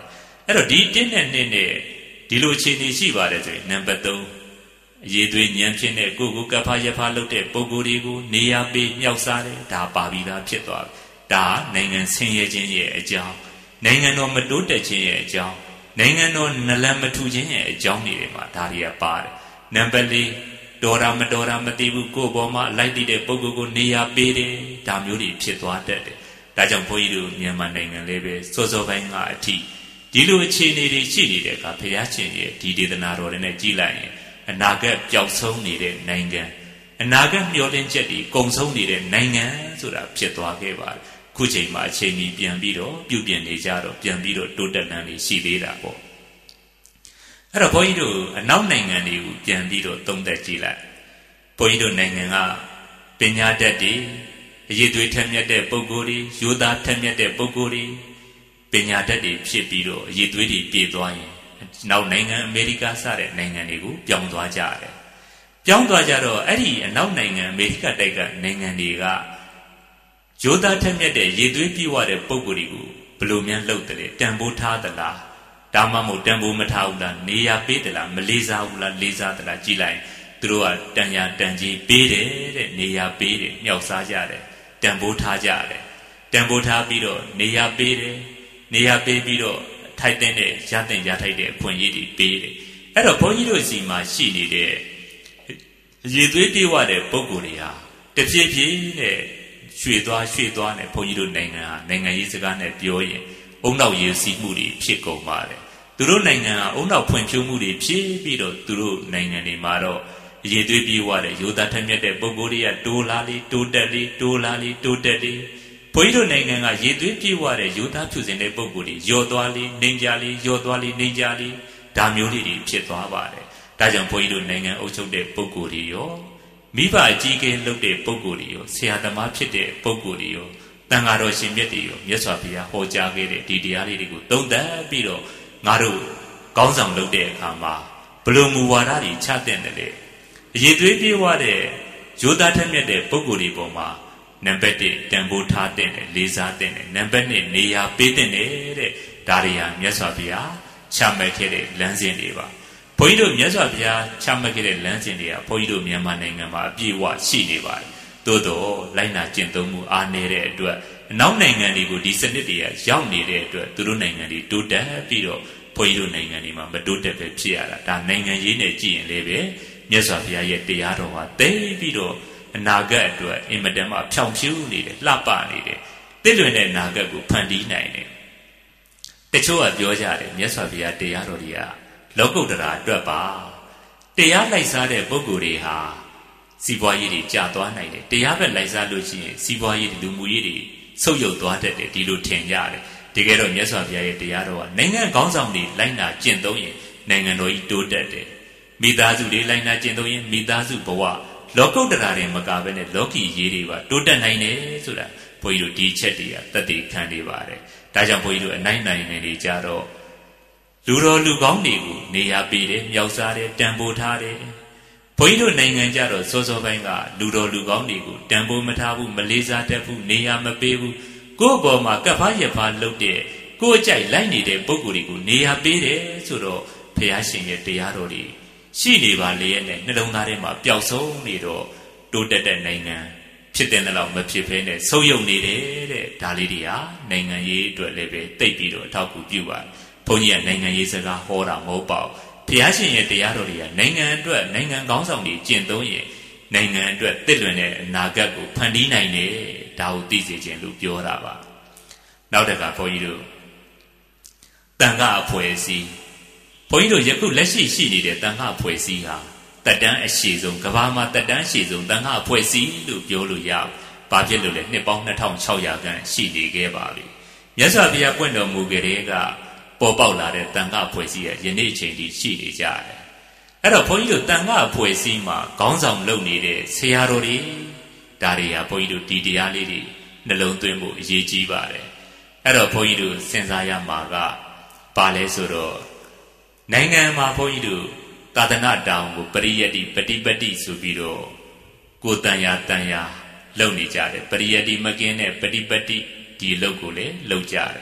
အဲ့တော့ဒီတင်းနဲ့နှစ်နဲ့ဒီလိုအခြေအနေရှိပါတယ်ဆိုရင်နံပါတ်3အရေးသွေးဉာဏ်ဖြစ်တဲ့ကိုကပ်ဖားရဖားလုပ်တဲ့ပုံကိုယ်တွေကိုနေရာပေးမြောက်စားတယ်ဒါပါပြီးသားဖြစ်သွားပြီဒါနိုင်ငံဆင်းရဲခြင်းရဲ့အကြောင်းနိုင်ငံတော်မတိုးတက်ခြင်းရဲ့အကြောင်းနိုင်ငံတော်နလန်မထူခြင်းရဲ့အကြောင်းတွေမှာဒါတွေကပါတယ်နံပါတ်4တော်တာမတော်တာမသိဘူးကိုယ့်ဘောမှာလိုက်တည်တဲ့ပုံကိုနေရာပေးတယ်ဒါမျိုးတွေဖြစ်သွားတတ်တယ်ဒါကြောင့်ဘုန်းကြီးတို့မြန်မာနိုင်ငံလေးပဲစောစောပိုင်းကအထိဒီလိုအခြေအနေတွေရှိနေတဲ့အခါဘုရားရှင်ရဲ့ဒီဒေသနာတော်တွေနဲ့ကြည်လိုက်ရင်အနာဂတ်ပျောက်ဆုံးနေတဲ့နိုင်ငံအနာဂတ်မျှော်လင့်ချက်တွေကုန်ဆုံးနေတဲ့နိုင်ငံဆိုတာဖြစ်သွားခဲ့ပါတယ်ခုချိန်မှာအချိန်ကြီးပြန်ပြီးတော့ပြုပြင်နေကြတော့ပြန်ပြီးတော့တိုးတက်လန်းတွေရှိသေးတာပေါ့အဲ့တော့ဘုန်းကြီးတို့အနောက်နိုင်ငံတွေကိုပြန်ပြီးတော့သုံးသပ်ကြည့်လိုက်ဘုန်းကြီးတို့နိုင်ငံကပညာတတ်တွေအရေးသွေးထက်မြက်တဲ့ပုဂ္ဂိုလ်တွေရိုးသားထက်မြက်တဲ့ပုဂ္ဂိုလ်တွေပညာတတ်တွေဖြစ်ပြီးတော့အရေးသွေးတွေပြည့်သွားရင်နောက်နိုင်ငံအမေရိကစတဲ့နိုင်ငံတွေကိုပြောင်းသွားကြတယ်ပြောင်းသွားကြတော့အဲ့ဒီအနောက်နိုင်ငံအမေရိကတိုက်ကနိုင်ငံတွေကရိုးသားထက်မြက်တဲ့ရေသွေးပြည့်ဝတဲ့ပုဂ္ဂိုလ်တွေကိုဘယ်လိုများလုပ်တယ်လဲတန်ဖိုးထားသလားဒါမှမဟုတ်တန်ဖိုးမထားဘူးလားနေရာပေးတယ်လားမလေးစားဘူးလားလေးစားတယ်လားကြည်လိုက်သူတို့ကတန်ရာတန်ကြီးပေးတယ်တဲ့နေရာပေးတယ်မြောက်စားကြတယ်တန်ဖိုးထားကြတယ်တန်ဖိုးထားပြီးတော့နေရာပေးတယ်နေရာပေးပြီးတော့ထိုက်တဲ့ရတဲ့ရထိုက်တဲ့အခွင့်အရေးတွေပေးတယ်အဲ့တော့ဘုန်းကြီးတို့စီမှာရှိနေတဲ့ရေသွေးပြေဝတဲ့ပုဂ္ဂိုလ်တွေဟာတဖြည်းဖြည်းနဲ့ရွှေ့သွားနဲ့ဘုန်းကြီးတို့နိုင်ငံဟာနိုင်ငံရေးစကားနဲ့ပြောရင်အုံနောက်ရေးစီမှုတွေဖြစ်ကုန်ပါတယ်သူတို့နိုင်ငံဟာအုံနောက်ဖွံ့ဖြိုးမှုတွေဖြစ်ပြီးတော့သူတို့နိုင်ငံတွေမှာတော့ရေသွေးပြေဝတဲ့ရိုးသားထက်မြက်တဲ့ပုဂ္ဂိုလ်တွေကတိုးလာလေတိုးတက်လေတိုးလာလေတိုးတက်လေဘုန်းကြီးတို့နိုင်ငံကရေသွေးပြေဝတဲ့ရိုးသားဖြူစင်တဲ့ပုဂ္ဂိုလ်တွေယော့သွားလေနှိမ်ကြလေယော့သွားလေနှိမ်ကြလေဒါမျိုးတွေဖြစ်သွားပါတယ်ဒါကြောင့်ဘုန်းကြီးတို့နိုင်ငံအုပ်ချုပ်တဲ့ပုဂ္ဂိုလ်တွေရောမိဘအကြီးအကဲလုပ်တဲ့ပုဂ္ဂိုလ်တွေရောဆရာသမားဖြစ်တဲ့ပုဂ္ဂိုလ်တွေရောတန်ဃာတော်ရှင်မြတ်တွေရောမြတ်စွာဘုရားဟောကြားခဲ့တဲ့ဒီတရားလေးတွေကိုသုံးသပ်ပြီးတော့ငါတို့ကောင်းဆောင်လုပ်တဲ့အခါမှာဘယ်လိုမူဝါဒတွေချတဲ့တယ်လဲအရေးသွေးပြေဝတဲ့ရိုးသားထက်မြက်တဲ့ပုဂ္ဂိုလ်တွေပေါ်မှာနံပါတ်1တန်ဖိုးထားတဲ့လေးစားတဲ့နံပါတ်2နေရာပေးတဲ့တဲ့ဒါတွေဟာမြတ်စွာဘုရားချမှတ်ခဲ့တဲ့လမ်းစဉ်တွေပါဘုန်းကြီးတို့မြတ်စွာဘုရားချမှတ်ခဲ့တဲ့လမ်းစဉ်တွေကဘုန်းကြီးတို့မြန်မာနိုင်ငံမှာအပြည့်အဝရှိနေပါတယ်သို့တော့လိုက်နာကျင့်သုံးမှုအားနည်းတဲ့အတွက်အနောက်နိုင်ငံတွေကိုဒီစနစ်တွေကရောက်နေတဲ့အတွက်သူတို့နိုင်ငံတွေတိုးတက်ပြီးတော့ဘုန်းကြီးတို့နိုင်ငံတွေမှာမတိုးတက်ပဲဖြစ်ရတာဒါနိုင်ငံရေးနဲ့ကြည့်ရင်လည်းပဲမြတ်စွာဘုရားရဲ့တရားတော်ဟာသိပြီးတော့အနာဂတ်အတွက်အင်မတန်မှဖြောင့်ဖြူးနေတယ်လှပနေတယ်တစ်လွင်တဲ့အနာဂတ်ကိုဖန်တီးနိုင်တယ်တချို့ကပြောကြတယ်မြတ်စွာဘုရားတရားတော်တွေကလောကုတ္တရာအတွက်ပါတရားလိုက်စားတဲ့ပုဂ္ဂိုလ်တွေဟာစီးပွားရေးတွေကြာသွားနိုင်တယ်တရားပဲလိုက်စားလို့ရှိရင်စီးပွားရေးလူမှုရေးတွေဆုတ်ယုတ်သွားတတ်တယ်ဒီလိုထင်ကြတယ်တကယ်တော့မြတ်စွာဘုရားရဲ့တရားတော်ကနိုင်ငံခေါင်းဆောင်တွေလိုက်နာကျင့်သုံးရင်နိုင်ငံတော်ကြီးတိုးတက်တယ်မိသားစုတွေလိုက်နာကျင့်သုံးရင်မိသားစုဘဝလောကုတ္တရာတွေမကဘဲနဲ့လောကီရေးတွေပါတိုးတက်နိုင်တယ်ဆိုတာဘုန်းကြီးတို့ဒီချက်တွေကသက်သေခံနေပါတယ်ဒါကြောင့်ဘုန်းကြီးတို့အနိုင်နိုင်ငံတွေကြတော့လူတော်လူကောင်းတွေကိုနေရာပေးတယ်မြောက်စားတယ်တန်ဖိုးထားတယ်ဘုန်းကြီးတို့နိုင်ငံကြတော့စောစောပိုင်းကလူတော်လူကောင်းတွေကိုတန်ဖိုးမထားဘူးမလေးစားတတ်ဘူးနေရာမပေးဘူးကိုယ့်ဘောမှာကပ်ဖားရဖားလုပ်တဲ့ကိုယ့်အကြိုက်လိုက်နေတဲ့ပုဂ္ဂိုလ်တွေကိုနေရာပေးတယ်ဆိုတော့ဘုရားရှင်ရဲ့တရားတော်တွေရှိနေပါလေရဲ့နဲ့နှလုံးသားထဲမှာပျောက်ဆုံးနေတော့တိုးတက်တဲ့နိုင်ငံဖြစ်တဲ့လောက်မဖြစ်ဘဲနဲ့ဆုံးယုံနေတယ်တဲ့ဒါလေးတွေဟာနိုင်ငံရေးအတွက်လည်းပဲတိတ်ပြီးတော့အထောက်အကူပြုပါတယ်ဘုန်းကြီးကနိုင်ငံရေးစကားဟောတာမဟုတ်ပါဘူးဘုရားရှင်ရဲ့တရားတော်တွေကနိုင်ငံအတွက်နိုင်ငံကောင်းဆောင်တွေကျင့်သုံးရင်နိုင်ငံအတွက်တစ်လွင်တဲ့အနာဂတ်ကိုဖန်တီးနိုင်တယ်ဒါကိုသိစေခြင်းလို့ပြောတာပါနောက်တစ်ခါဘုန်းကြီးတို့တန်ခါအဖွဲ့အစည်းဘုန်းကြီးတို့ယခုလက်ရှိနေတဲ့တန်ခါအဖွဲ့အစည်းဟာတက်တန်းအရှိဆုံးကဘာမှာတက်တန်းရှိဆုံးတန်ခါအဖွဲ့အစည်းလို့ပြောလို့ရဘာဖြစ်လို့လဲနှစ်ပေါင်း2600ခန့်ရှိနေခဲ့ပါပြီမြတ်စွာဘုရားပွင့်တော်မူကြတဲ့ကပေါ်ပေါက်လာတဲ့တန်ခါအဖွဲ့အစည်းရဲ့ယနေ့အချိန်ထိရှိနေကြတယ်အဲ့တော့ဘုန်းကြီးတို့တန်ခါအဖွဲ့အစည်းမှာခေါင်းဆောင်လုပ်နေတဲ့ဆရာတော်တွေဒါတွေဟာဘုန်းကြီးတို့ဒီတရားလေးတွေနှလုံးသွင်းဖို့အရေးကြီးပါတယ်အဲ့တော့ဘုန်းကြီးတို့စဉ်းစားရမှာကပါလဲဆိုတော့နိုင်ငံမှာဘုန်းကြီးတို့သာသနာတောင်ကိုပရိယတ္တိပฏิပတ်တိဆိုပြီးတော့ကိုတန်ရာလုပ်နေကြတယ်ပရိယတ္တိမကင်းတဲ့ပฏิပတ်တိဒီလုပ်ကိုလည်းလုပ်ကြတယ်ပ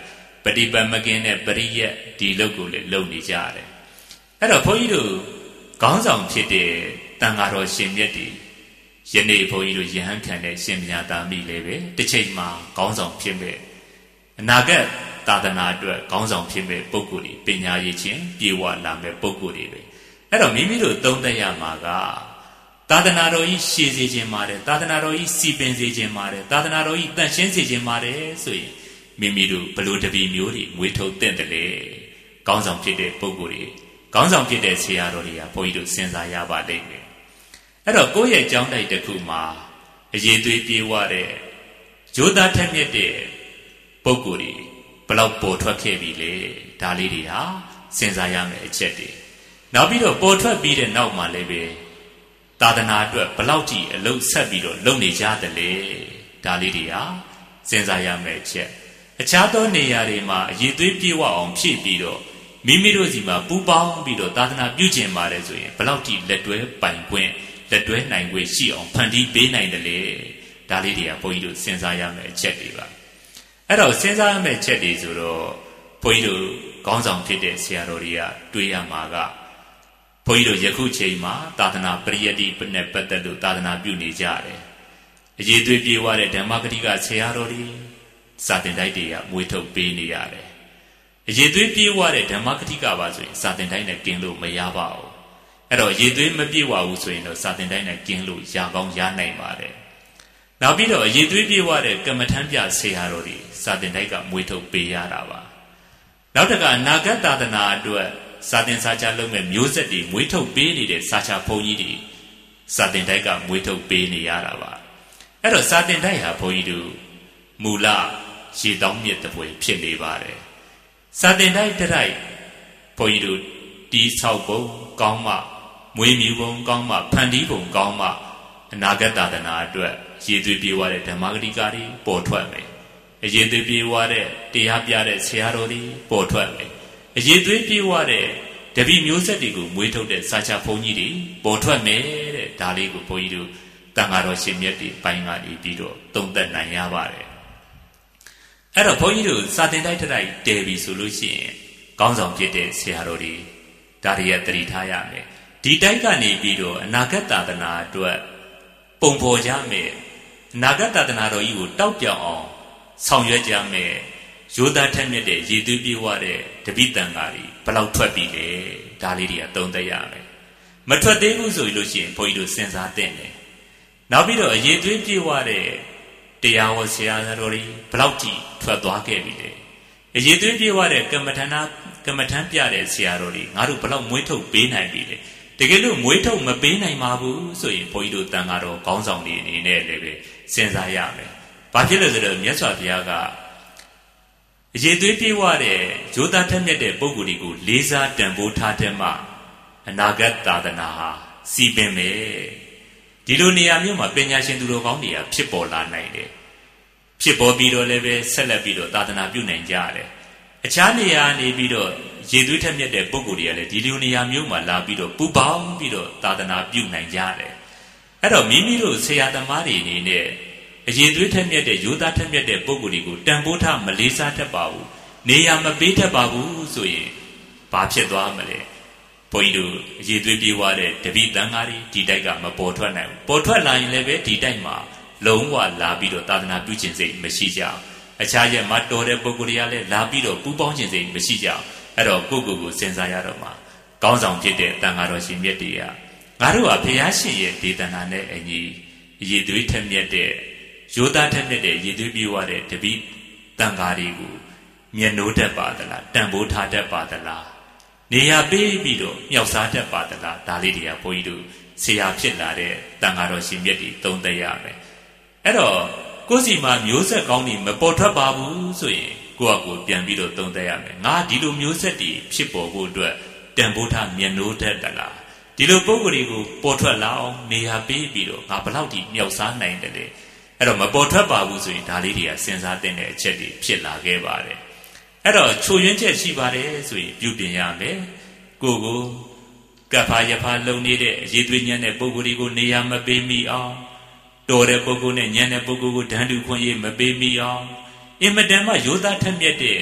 ฏิบัติมกินနဲ့ပရိယတ်ဒီလုပ်ကိုလည်းလုပ်နေကြတယ်အဲ့တော့ဘုန်းကြီးတို့ခေါင်းဆောင်ဖြစ်တဲ့တန်ဃာတော်ရှင်မြတ်တွေယနေ့ဘုန်းကြီးတို့ယဟန်ခံတဲ့ရှင်မြတ်သားမိလည်းပဲတစ်ချိန်မှာခေါင်းဆောင်ဖြစ်မဲ့အနာဂတ်သာသနာအတွက်ခေါင်းဆောင်ဖြစ်မဲ့ပုဂ္ဂိုလ်တွေပညာရည်ချင်းပြေဝလာမဲ့ပုဂ္ဂိုလ်တွေပဲအဲ့တော့မိမိတို့သုံးသပ်ရမှာကသာသနာတော်ကြီးရှည်စေခြင်းပါတယ်သာသနာတော်ကြီးစီပင်စေခြင်းပါတယ်သာသနာတော်ကြီးတန့်ရှင်းစေခြင်းပါတယ်ဆိုရင်မိမိတို့ဘလို့တပီမျိုးတွေမွေးထုတ်တဲ့တလေခေါင်းဆောင်ဖြစ်တဲ့ပုဂ္ဂိုလ်တွေခေါင်းဆောင်ဖြစ်တဲ့ဆရာတော်တွေကဘုန်းကြီးတို့စဉ်းစားရပါလိမ့်မယ်အဲ့တော့ကိုယ့်ရဲ့ကျောင်းတိုက်တစ်ခုမှာအရေးသွေးပြေဝတဲ့ဂျိုးသားထက်မြက်တဲ့ပုဂ္ဂိုလ်တွေဘလောက်ပေါ်ထွက်ခဲ့ပြီလေဒါလေးတွေဟာစဉ်းစားရမယ်အချက်တွေနောက်ပြီးတော့ပေါ်ထွက်ပြီးတဲ့နောက်မှာလည်းပဲသာသနာအတွက်ဘလောက်ကြီးအလုပ်ဆက်ပြီးတော့လုပ်နေကြတယ်လေဒါလေးတွေဟာစဉ်းစားရမယ်အချက်အခြားသောနေရာတွေမှာအရေးသွေးပြေဝအောင်ဖြည့်ပြီးတော့မိမိတို့စီမှာပူပေါင်းပြီးတော့သာသနာပြုကျင်ပါတယ်ဆိုရင်ဘလောက်ကြီးလက်တွဲပိုင်ခွင့်လက်တွဲနိုင်ခွင့်ရှိအောင်ဖန်တီးပေးနိုင်တယ်လေဒါလေးတွေကဘုန်းကြီးတို့စဉ်းစားရမယ်အချက်တွေပါအဲ့တော့စဉ်းစားရမယ့်ချက်တွေဆိုတော့ဘုန်းကြီးတို့ခေါင်းဆောင်ဖြစ်တဲ့ဆရာတော်တွေကတွေးရမှာကဘုန်းကြီးတို့ယခုချိန်မှာသာသနာပရိယတ္တိနဲ့ပတ်သက်လို့သာသနာပြုနေကြတယ်အရေးသွေးပြေဝတဲ့ဓမ္မဂတိကဆရာတော်တွေစာသင်တိုက်တွေကမွေးထုတ်ပေးနေရတယ်အရေးသွေးပြေဝတဲ့ဓမ္မဂတိကပါဆိုရင်စာသင်တိုက်နဲ့กินလို့မရပါဘူးအဲ့တော့အရေးသွေးမပြေဝဘူးဆိုရင်တော့စာသင်တိုက်နဲ့กินလို့ရကောင်းရနိုင်ပါတယ်နောက်ပြီးတော့အရေးသွေးပြေဝတဲ့ကမ္မထမ်းပြဆရာတော်တွေစာသင်တိုက်ကမွေးထုတ်ပေးရတာပါနောက်တစ်ခါအနာဂတ်သာသနာအတွက်စာသင်စာချလုပ်မဲ့မျိုးဆက်တွေမွေးထုတ်ပေးနေတဲ့စာချဘုန်းကြီးတွေစာသင်တိုက်ကမွေးထုတ်ပေးနေရတာပါအဲ့တော့စာသင်တိုက်ဟာဘုန်းကြီးတို့မူလရေတောင်းမြစ်တပွဲဖြစ်နေပါတယ်စာသင်တိုက်တိုက်ဘုန်းကြီးတို့တီးဆောက်ပုံကောင်းမှမွေးမြူပုံကောင်းမှဖန်တီးပုံကောင်းမှအနာဂတ်သာသနာအတွက်ရည်သွေးပြေဝတဲ့ဓမ္မဂတိကာတွေပေါ်ထွက်မယ်အရေးသွေးပြေဝတဲ့တရားပြတဲ့ဆရာတော်တွေပေါ်ထွက်မယ်အရေးသွေးပြေဝတဲ့တပည့်မျိုးဆက်တွေကိုမွေးထုတ်တဲ့စာချဘုန်းကြီးတွေပေါ်ထွက်မယ်တဲ့ဒါလေးကိုဘုန်းကြီးတို့တန်ဃာတော်ရှင်မြတ်တွေပိုင်းကနေပြီးတော့သုံးသပ်နိုင်ရပါတယ်အဲ့တော့ဘုန်းကြီးတို့စာသင်တိုက်တိုက်တည်ပြီဆိုလို့ရှိရင်ကောင်းဆောင်ဖြစ်တဲ့ဆရာတော်တွေဒါတွေရတတိထားရမယ်ဒီတိုက်ကနေပြီးတော့အနာဂတ်သာသနာအတွက်ပုံပေါ်ကြမယ်အနာဂတ်သာသနာတော်ကြီးကိုတောက်ပြောင်အောင်ဆောင်ရွက်ကြမယ်ရိုးသားထက်မြက်တဲ့ရည်သွေးပြေဝတဲ့တပိတန်ဃာတွေဘယ်လောက်ထွက်ပြီလဲဒါလေးတွေကသုံးသပ်ရမယ်မထွက်သေးဘူးဆိုလို့ရှိရင်ဘုန်းကြီးတို့စဉ်းစားသင့်တယ်နောက်ပြီးတော့အရည်သွေးပြေဝတဲ့တရားဟောဆရာတော်တွေဘယ်လောက်ကြည့်ထွက်သွားခဲ့ပြီလဲအရည်သွေးပြေဝတဲ့ကမ္မထမ်းပြတဲ့ဆရာတော်တွေငါတို့ဘယ်လောက်မွေးထုတ်ပေးနိုင်ပြီလဲတကယ်လို့မွေးထုတ်မပေးနိုင်ပါဘူးဆိုရင်ဘုန်းကြီးတို့တန်ဃာတော်ခေါင်းဆောင်တွေအနေနဲ့လည်းပဲစဉ်းစားရမယ်ဘာဖြစ်လို့ဆိုတော့မြတ်စွာဘုရားကအရေးသွေးပြေဝတဲ့ရိုးသားထက်မြက်တဲ့ပုဂ္ဂိုလ်တွေကိုလေးစားတန်ဖိုးထားတဲ့မှအနာဂတ်သာသနာဟာစီပင်မယ်ဒီလိုနေရာမျိုးမှာပညာရှင်သူတော်ကောင်းတွေကဖြစ်ပေါ်လာနိုင်တယ်ဖြစ်ပေါ်ပြီးတော့လည်းပဲဆက်လက်ပြီးတော့သာသနာပြုနိုင်ကြတယ်အခြားနေရာနေပြီးတော့ရေသွေးထက်မြက်တဲ့ပုဂ္ဂိုလ်တွေကလည်းဒီလိုနေရာမျိုးမှာလာပြီးတော့ပူပေါင်းပြီးတော့သာသနာပြုနိုင်ကြတယ်အဲ့တော့မိမိတို့ဆရာသမားတွေအနေနဲ့အရေးသွေးထက်မြက်တဲ့ရိုးသားထက်မြက်တဲ့ပုဂ္ဂိုလ်တွေကိုတန်ဖိုးထားမလေးစားတတ်ပါဘူးနေရာမပေးတတ်ပါဘူးဆိုရင်ဘာဖြစ်သွားမလဲဘုန်းကြီးတို့အရေးသွေးပြေးသွားတဲ့တပိတန်ဃာတွေဒီတိုက်ကမပေါ်ထွက်နိုင်ဘူးပေါ်ထွက်လာရင်လည်းပဲဒီတိုက်မှာလုံးဝလာပြီးတော့သာသနာပြုခြင်းစိတ်မရှိကြဘူးအခြားရက်မှာတော်တဲ့ပုဂ္ဂိုလ်တွေကလည်းလာပြီးတော့ပူပေါင်းခြင်းစိတ်မရှိကြဘူးအဲ့တော့ကိုစဉ်းစားရတော့မှာကောင်းဆောင်ဖြစ်တဲ့တန်ဃာတော်ရှင်မြတ်တွေကငါတို့ဟာဘုရားရှင်ရဲ့ဒေသနာနဲ့အညီအရေးသွေးထက်မြက်တဲ့ရိုးသားထက်မြက်တဲ့ရည်သွေးပြေဝတဲ့တပိတန်ဃာတွေကိုမျက်နှိုးတတ်ပါသလားတန်ဖိုးထားတတ်ပါသလားနေရာပေးပြီးတော့မြောက်စားတတ်ပါသလားဒါလေးတွေကဘုန်းကြီးတို့ဆရာဖြစ်လာတဲ့တန်ဃာတော်ရှင်မြတ်တွေသုံးသပ်ရမယ်အဲ့တော့ကိုယ်စီမှာမျိုးဆက်ကောင်းတွေမပေါ်ထွက်ပါဘူးဆိုရင်ကိုယ့်အကိုပြန်ပြီးတော့သုံးသပ်ရမယ်ငါဒီလိုမျိုးဆက်တွေဖြစ်ပေါ်ဖို့အတွက်တန်ဖိုးထားမျက်နှိုးတတ်သလားဒီလိုပုဂ္ဂိုလ်တွေကိုပေါ်ထွက်လာအောင်နေရာပေးပြီးတော့ငါဘယ်လောက်ထိမြောက်စားနိုင်တယ်လဲအဲ့တော့မပေါ်ထွက်ပါဘူးဆိုရင်ဒါလေးတွေကစဉ်းစားတဲ့အချက်တွေဖြစ်လာခဲ့ပါတယ်အဲ့တော့ချိုယွင်းချက်ရှိပါတယ်ဆိုရင်ပြုပြင်ရမယ်ကိုကဖာယဖာလုံနေတဲ့အရေးသွေးညံ့တဲ့ပုဂ္ဂိုလ်တွေကိုနေရာမပေးမိအောင်တော်တဲ့ပုဂ္ဂိုလ်နဲ့ညံ့တဲ့ပုဂ္ဂိုလ်ကိုဓာန်တူခွင့်ရေးမပေးမိအောင်အင်မတန်မှရိုးသားထက်မြက်တဲ့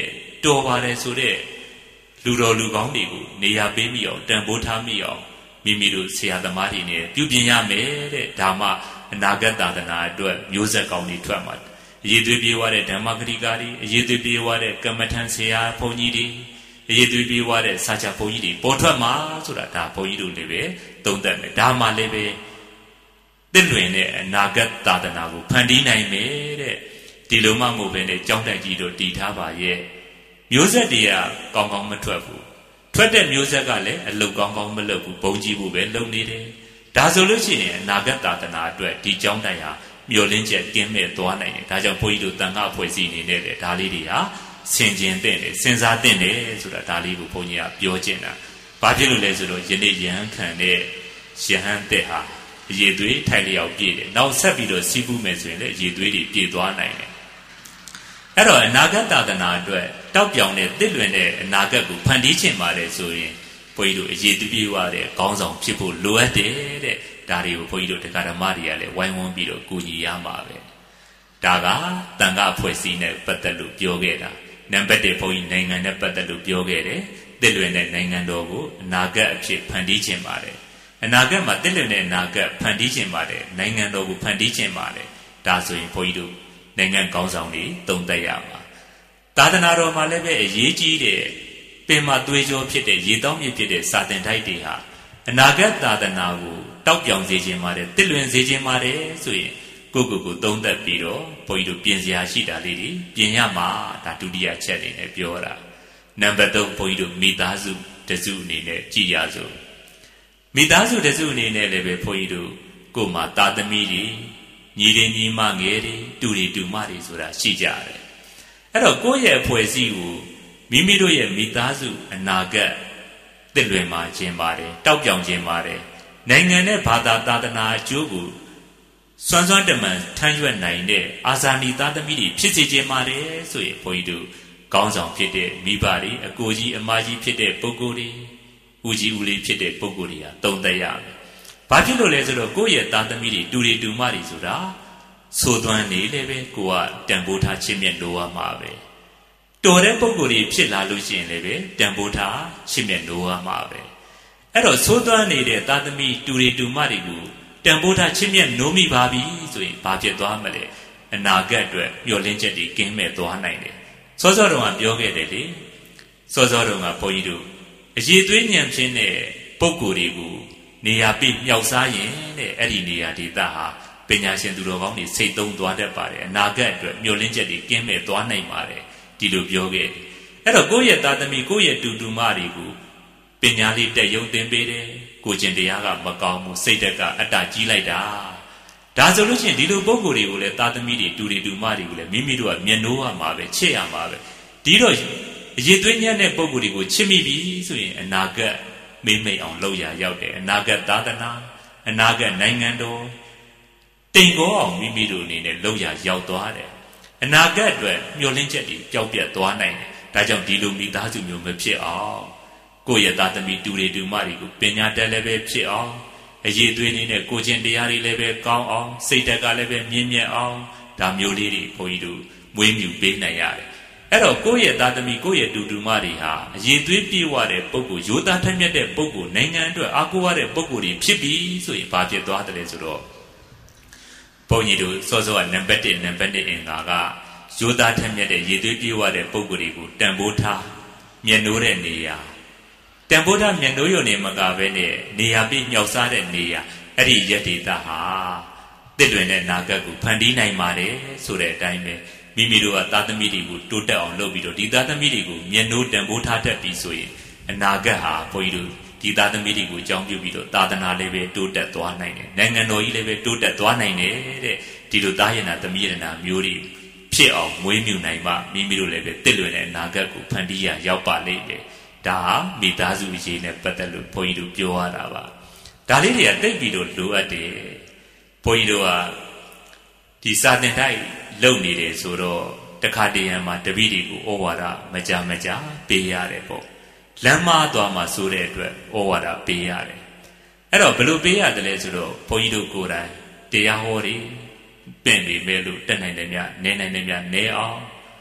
တော်ပါတယ်ဆိုတဲ့လူတော်လူကောင်းတွေကိုနေရာပေးမိအောင်တန်ဖိုးထားမိအောင်မိမိတို့ဆရာသမားတွေနဲ့ပြုပြင်ရမယ်တဲ့ဒါမှအနာဂတ်သာသနာအတွက်မျိုးဆက်ကောင်းတွေထွက်မှာအရေးသွေးပြေးွားတဲ့ဓမ္မဂရိကာတွေအရေးသွေးပြေးွားတဲ့ကမ္မထံဆရာဘုန်းကြီးတွေအရေးသွေးပြေးွားတဲ့စာချဘုန်းကြီးတွေပေါ်ထွက်မှာဆိုတာဒါဘုန်းကြီးတို့လည်းပဲသုံးသပ်မယ်ဒါမှလည်းပဲသစ်လွင်တဲ့အနာဂတ်သာသနာကိုဖန်တီးနိုင်မယ်တဲ့ဒီလိုမှမဟုတ်ဘဲနဲ့ကြောင်းတိုက်ကြီးတို့တည်ထားပါရဲ့မျိုးဆက်တွေကကောင်းကောင်းမထွက်ဘူးထွက်တဲ့မျိုးဆက်ကလည်းအလုတ်ကောင်းကောင်းမလုပ်ဘူးဘုံကြီးဖို့ပဲလုပ်နေတယ်ဒါဆိုလို့ရှိရင်အနာဂတ်သာသနာအတွက်ဒီကြောင်းတိုက်ဟာမျောလင်းချက်ကင်းမဲ့သွားနိုင်တယ်ဒါကြောင့်ဘုန်းကြီးတို့တန်ခါဖွဲ့စည်းနေတယ်ဒါလေးတွေဟာဆင်ခြင်တဲ့တယ်စဉ်းစားတဲ့တယ်ဆိုတာဒါလေးကိုဘုန်းကြီးကပြောချင်တာဘာဖြစ်လို့လဲဆိုတော့ယနေ့ယဟန်ခံတဲ့ယဟန်တဲ့ဟာအရေးသွေးထိုင်လျောက်ပြည့်တယ်နောက်ဆက်ပြီးတော့စီးပူးမယ်ဆိုရင်လည်းအရေးသွေးတွေပြည့်သွားနိုင်တယ်အဲ့တော့အနာဂတ်သာသနာအတွက်တောက်ပြောင်တဲ့တစ်လွင်တဲ့အနာဂတ်ကိုဖန်တီးခြင်းပါတယ်ဆိုရင်ဘုန်းကြီးတို့အရေးသွေးပြေးွားတဲ့ခေါင်းဆောင်ဖြစ်ဖို့လိုအပ်တယ်တဲ့ဒါတွေကိုဘုန်းကြီးတို့တရားဓမ္မတွေကလည်းဝိုင်းဝန်းပြီးတော့ကူညီရမှာပဲဒါကတန်ခါဖွဲ့စည်းနဲ့ပတ်သက်လို့ပြောခဲ့တာနံပါတ်1ဘုန်းကြီးနိုင်ငံနဲ့ပတ်သက်လို့ပြောခဲ့တယ်တစ်လွင်တဲ့နိုင်ငံတော်ကိုအနာဂတ်အဖြစ်ဖန်တီးခြင်းပါတယ်အနာဂတ်မှာတစ်လွင်တဲ့အနာဂတ်ဖန်တီးခြင်းပါတယ်နိုင်ငံတော်ကိုဖန်တီးခြင်းပါတယ်ဒါဆိုရင်ဘုန်းကြီးတို့နိုင်ငံကောင်းဆောင်တွေတုံ့တက်ရမှာသာသနာတော်မှာလည်းပဲအရေးကြီးတဲ့ပင်မသွေးကြောဖြစ်တဲ့ရေတောင်းမြစ်ဖြစ်တဲ့စာသင်တိုက်တွေဟာအနာဂတ်သာသနာကိုတောက်ပြောင်စေခြင်းပါတယ်တစ်လွင်စေခြင်းပါတယ်ဆိုရင်ကိုတုံးသက်ပြီးတော့ဘုန်းကြီးတို့ပြင်စရာရှိတာလေးတွေပြင်ရမှာဒါဒုတိယချက်အနေနဲ့ပြောတာနံပါတ်3ဘုန်းကြီးတို့မိသားစုတစုအနေနဲ့ကြည်ရစို့မိသားစုတစုအနေနဲ့လည်းပဲဘုန်းကြီးတို့ကိုယ်မှာတာသမီတွေညီတွေညီမငယ်တွေတူတွေတူမတွေဆိုတာရှိကြတယ်အဲ့တော့ကိုယ့်ရဲ့အဖွဲ့အစည်းကိုမိမိတို့ရဲ့မိသားစုအနာဂတ်တစ်လွင်မှာခြင်းပါတယ်တောက်ပြောင်ခြင်းပါတယ်နိုင်ငံနဲ့ဘာသာသာသနာအကျိုးကိုစွမ်းစွမ်းတမန်ထမ်းရွက်နိုင်တဲ့အာဇာနည်သားသမီးတွေဖြစ်စေခြင်းပါတယ်ဆိုရင်ဘုန်းကြီးတို့ကောင်းဆောင်ဖြစ်တဲ့မိဘတွေအကိုကြီးအမကြီးဖြစ်တဲ့ပုဂ္ဂိုလ်တွေဦးကြီးဦးလေးဖြစ်တဲ့ပုဂ္ဂိုလ်တွေကတုံ့သက်ရမယ်ဘာဖြစ်လို့လဲဆိုတော့ကိုယ့်ရဲ့သားသမီးတွေတူတွေတူမတွေဆိုတာဆိုသွမ်းနေလည်းပဲကိုကတန်ဖိုးထားချင်းမြတ်လိုရမှာပဲတော်တဲ့ပုဂ္ဂိုလ်တွေဖြစ်လာလို့ရှိရင်လည်းပဲတန်ဖိုးထားချင်းမြတ်လိုရမှာပဲအဲ့တော့ဆိုသွမ်းနေတဲ့သားသမီးတူတွေတူမတွေကိုတန်ဖိုးထားချင်းမြတ်နိုးမိပါပြီဆိုရင်ဘာဖြစ်သွားမလဲအနာဂတ်အတွက်မျှော်လင့်ချက်တွေကင်းမဲ့သွားနိုင်တယ်စောစောတုန်းကပြောခဲ့တယ်လေစောစောတုန်းကဘုန်းကြီးတို့အရေးသွေးညံဖြင်းတဲ့ပုဂ္ဂိုလ်တွေကိုနေရာပြမြောက်စားရင်တဲ့အဲ့ဒီနေရာဒေသဟာပညာရှင်သူတော်ကောင်းတွေစိတ်သုံးသွားတတ်ပါတယ်အနာဂတ်အတွက်မျှော်လင့်ချက်တွေကင်းမဲ့သွားနိုင်ပါတယ်ဒီလိုပြောခဲ့တယ်အဲ့တော့ကိုယ့်ရဲ့သားသမီးကိုယ့်ရဲ့တူတူမတွေကိုပညာလေးတက်ရုံသင်ပေးတယ်ကိုကျင်တရားကမကောင်းဘူးစိတ်တက်ကအတ္တကြီးလိုက်တာဒါဆိုလို့ရှိရင်ဒီလိုပုံကိုယ်တွေကိုလည်းသားသမီးတွေတူတွေတူမတွေကိုလည်းမိမိတို့ကမျက်နှိုးရမှာပဲချစ်ရမှာပဲဒီတော့အရေးသွေးညံ့တဲ့ပုံကိုယ်တွေကိုချစ်မိပြီဆိုရင်အနာဂတ်မိမ့်မိတ်အောင်လုပ်ရရောက်တယ်အနာဂတ်သာသနာအနာဂတ်နိုင်ငံတော်တိမ်ကောအောင်မိမိတို့အနေနဲ့လုပ်ရရောက်သွားတယ်အနာဂတ်အတွက်မျှော်လင့်ချက်တွေပျောက်ပြတ်သွားနိုင်တယ်ဒါကြောင့်ဒီလိုမိသားစုမျိုးမဖြစ်အောင်ကိုယ့်ရဲ့သားသမီးတူတွေတူမတွေကိုပညာတတ်လည်းပဲဖြစ်အောင်အရေးသွေးနေတဲ့ကိုကျင်တရားတွေလည်းပဲကောင်းအောင်စိတ်တက်ကလည်းပဲမြင့်မြတ်အောင်ဒါမျိုးလေးတွေဘုန်းကြီးတို့မွေးမြူပေးနိုင်ရတယ်အဲ့တော့ကိုယ့်ရဲ့သားသမီးကိုယ့်ရဲ့တူတူမတွေဟာအရေးသွေးပြေဝတဲ့ပုဂ္ဂိုလ်ရိုးသားထက်မြက်တဲ့ပုဂ္ဂိုလ်နိုင်ငံအတွက်အားကိုးရတဲ့ပုဂ္ဂိုလ်တွေဖြစ်ပြီဆိုရင်ဘာဖြစ်သွားတယ်လဲဆိုတော့ဘုန်းကြီးတို့စောစောကနံပါတ်1နံပါတ်2အင်္ဂါကရိုးသားထက်မြက်တဲ့ရေးသွေးပြေဝတဲ့ပုဂ္ဂိုလ်တွေကိုတန်ဖိုးထားမျက်နှိုးတဲ့နေရာတန်ဖိုးထားမျက်နှိုးရုံနဲ့မကဘဲနဲ့နေရာပြမြောက်စားတဲ့နေရာအဲ့ဒီယတ္တိတဟာတစ်တွင်တဲ့နာဂတ်ကိုဖန်တီးနိုင်ပါတယ်ဆိုတဲ့အတိုင်းပဲမိမိတို့ကသားသမီးတွေကိုတိုးတက်အောင်လုပ်ပြီးတော့ဒီသားသမီးတွေကိုမျက်နှိုးတန်ဖိုးထားတတ်ပြီးဆိုရင်အနာဂတ်ဟာဘုန်းကြီးတို့ဒီသားသမီးတွေကိုအကြောင်းပြုပြီးတော့သာသနာလည်းပဲတိုးတက်သွားနိုင်တယ်နိုင်ငံတော်ကြီးလည်းပဲတိုးတက်သွားနိုင်တယ်တဲ့ဒီလိုသားရဏသမီးရဏမျိုးတွေဖြစ်အောင်မွေးမြူနိုင်မှမိမိတို့လည်းပဲတစ်လွင်တဲ့အနာဂတ်ကိုဖန်တီးရရောက်ပါလိမ့်မယ်ဒါဟာမိသားစုအရေးနဲ့ပတ်သက်လို့ဘုန်းကြီးတို့ပြောရတာပါဒါလေးတွေကတိတ်ပြီးတော့လိုအပ်တယ်ဘုန်းကြီးတို့ကဒီစာသင်တိုက်လုပ်နေတယ်ဆိုတော့တခါတရံမှာတပည့်တွေကိုဩဝါဒမကြပေးရတယ်ပေါ့လမ်းမသွားမှဆိုတဲ့အတွက်ဩဝါဒပေးရတယ်အဲ့တော့ဘယ်လိုပေးရတယ်လဲဆိုတော့ဘုန်းကြီးတို့ကိုယ်တိုင်တရားဟောတွေပင့်နေမယ်လို့တက်နိုင်တယ်များနဲနိုင်တယ်များနဲအောင်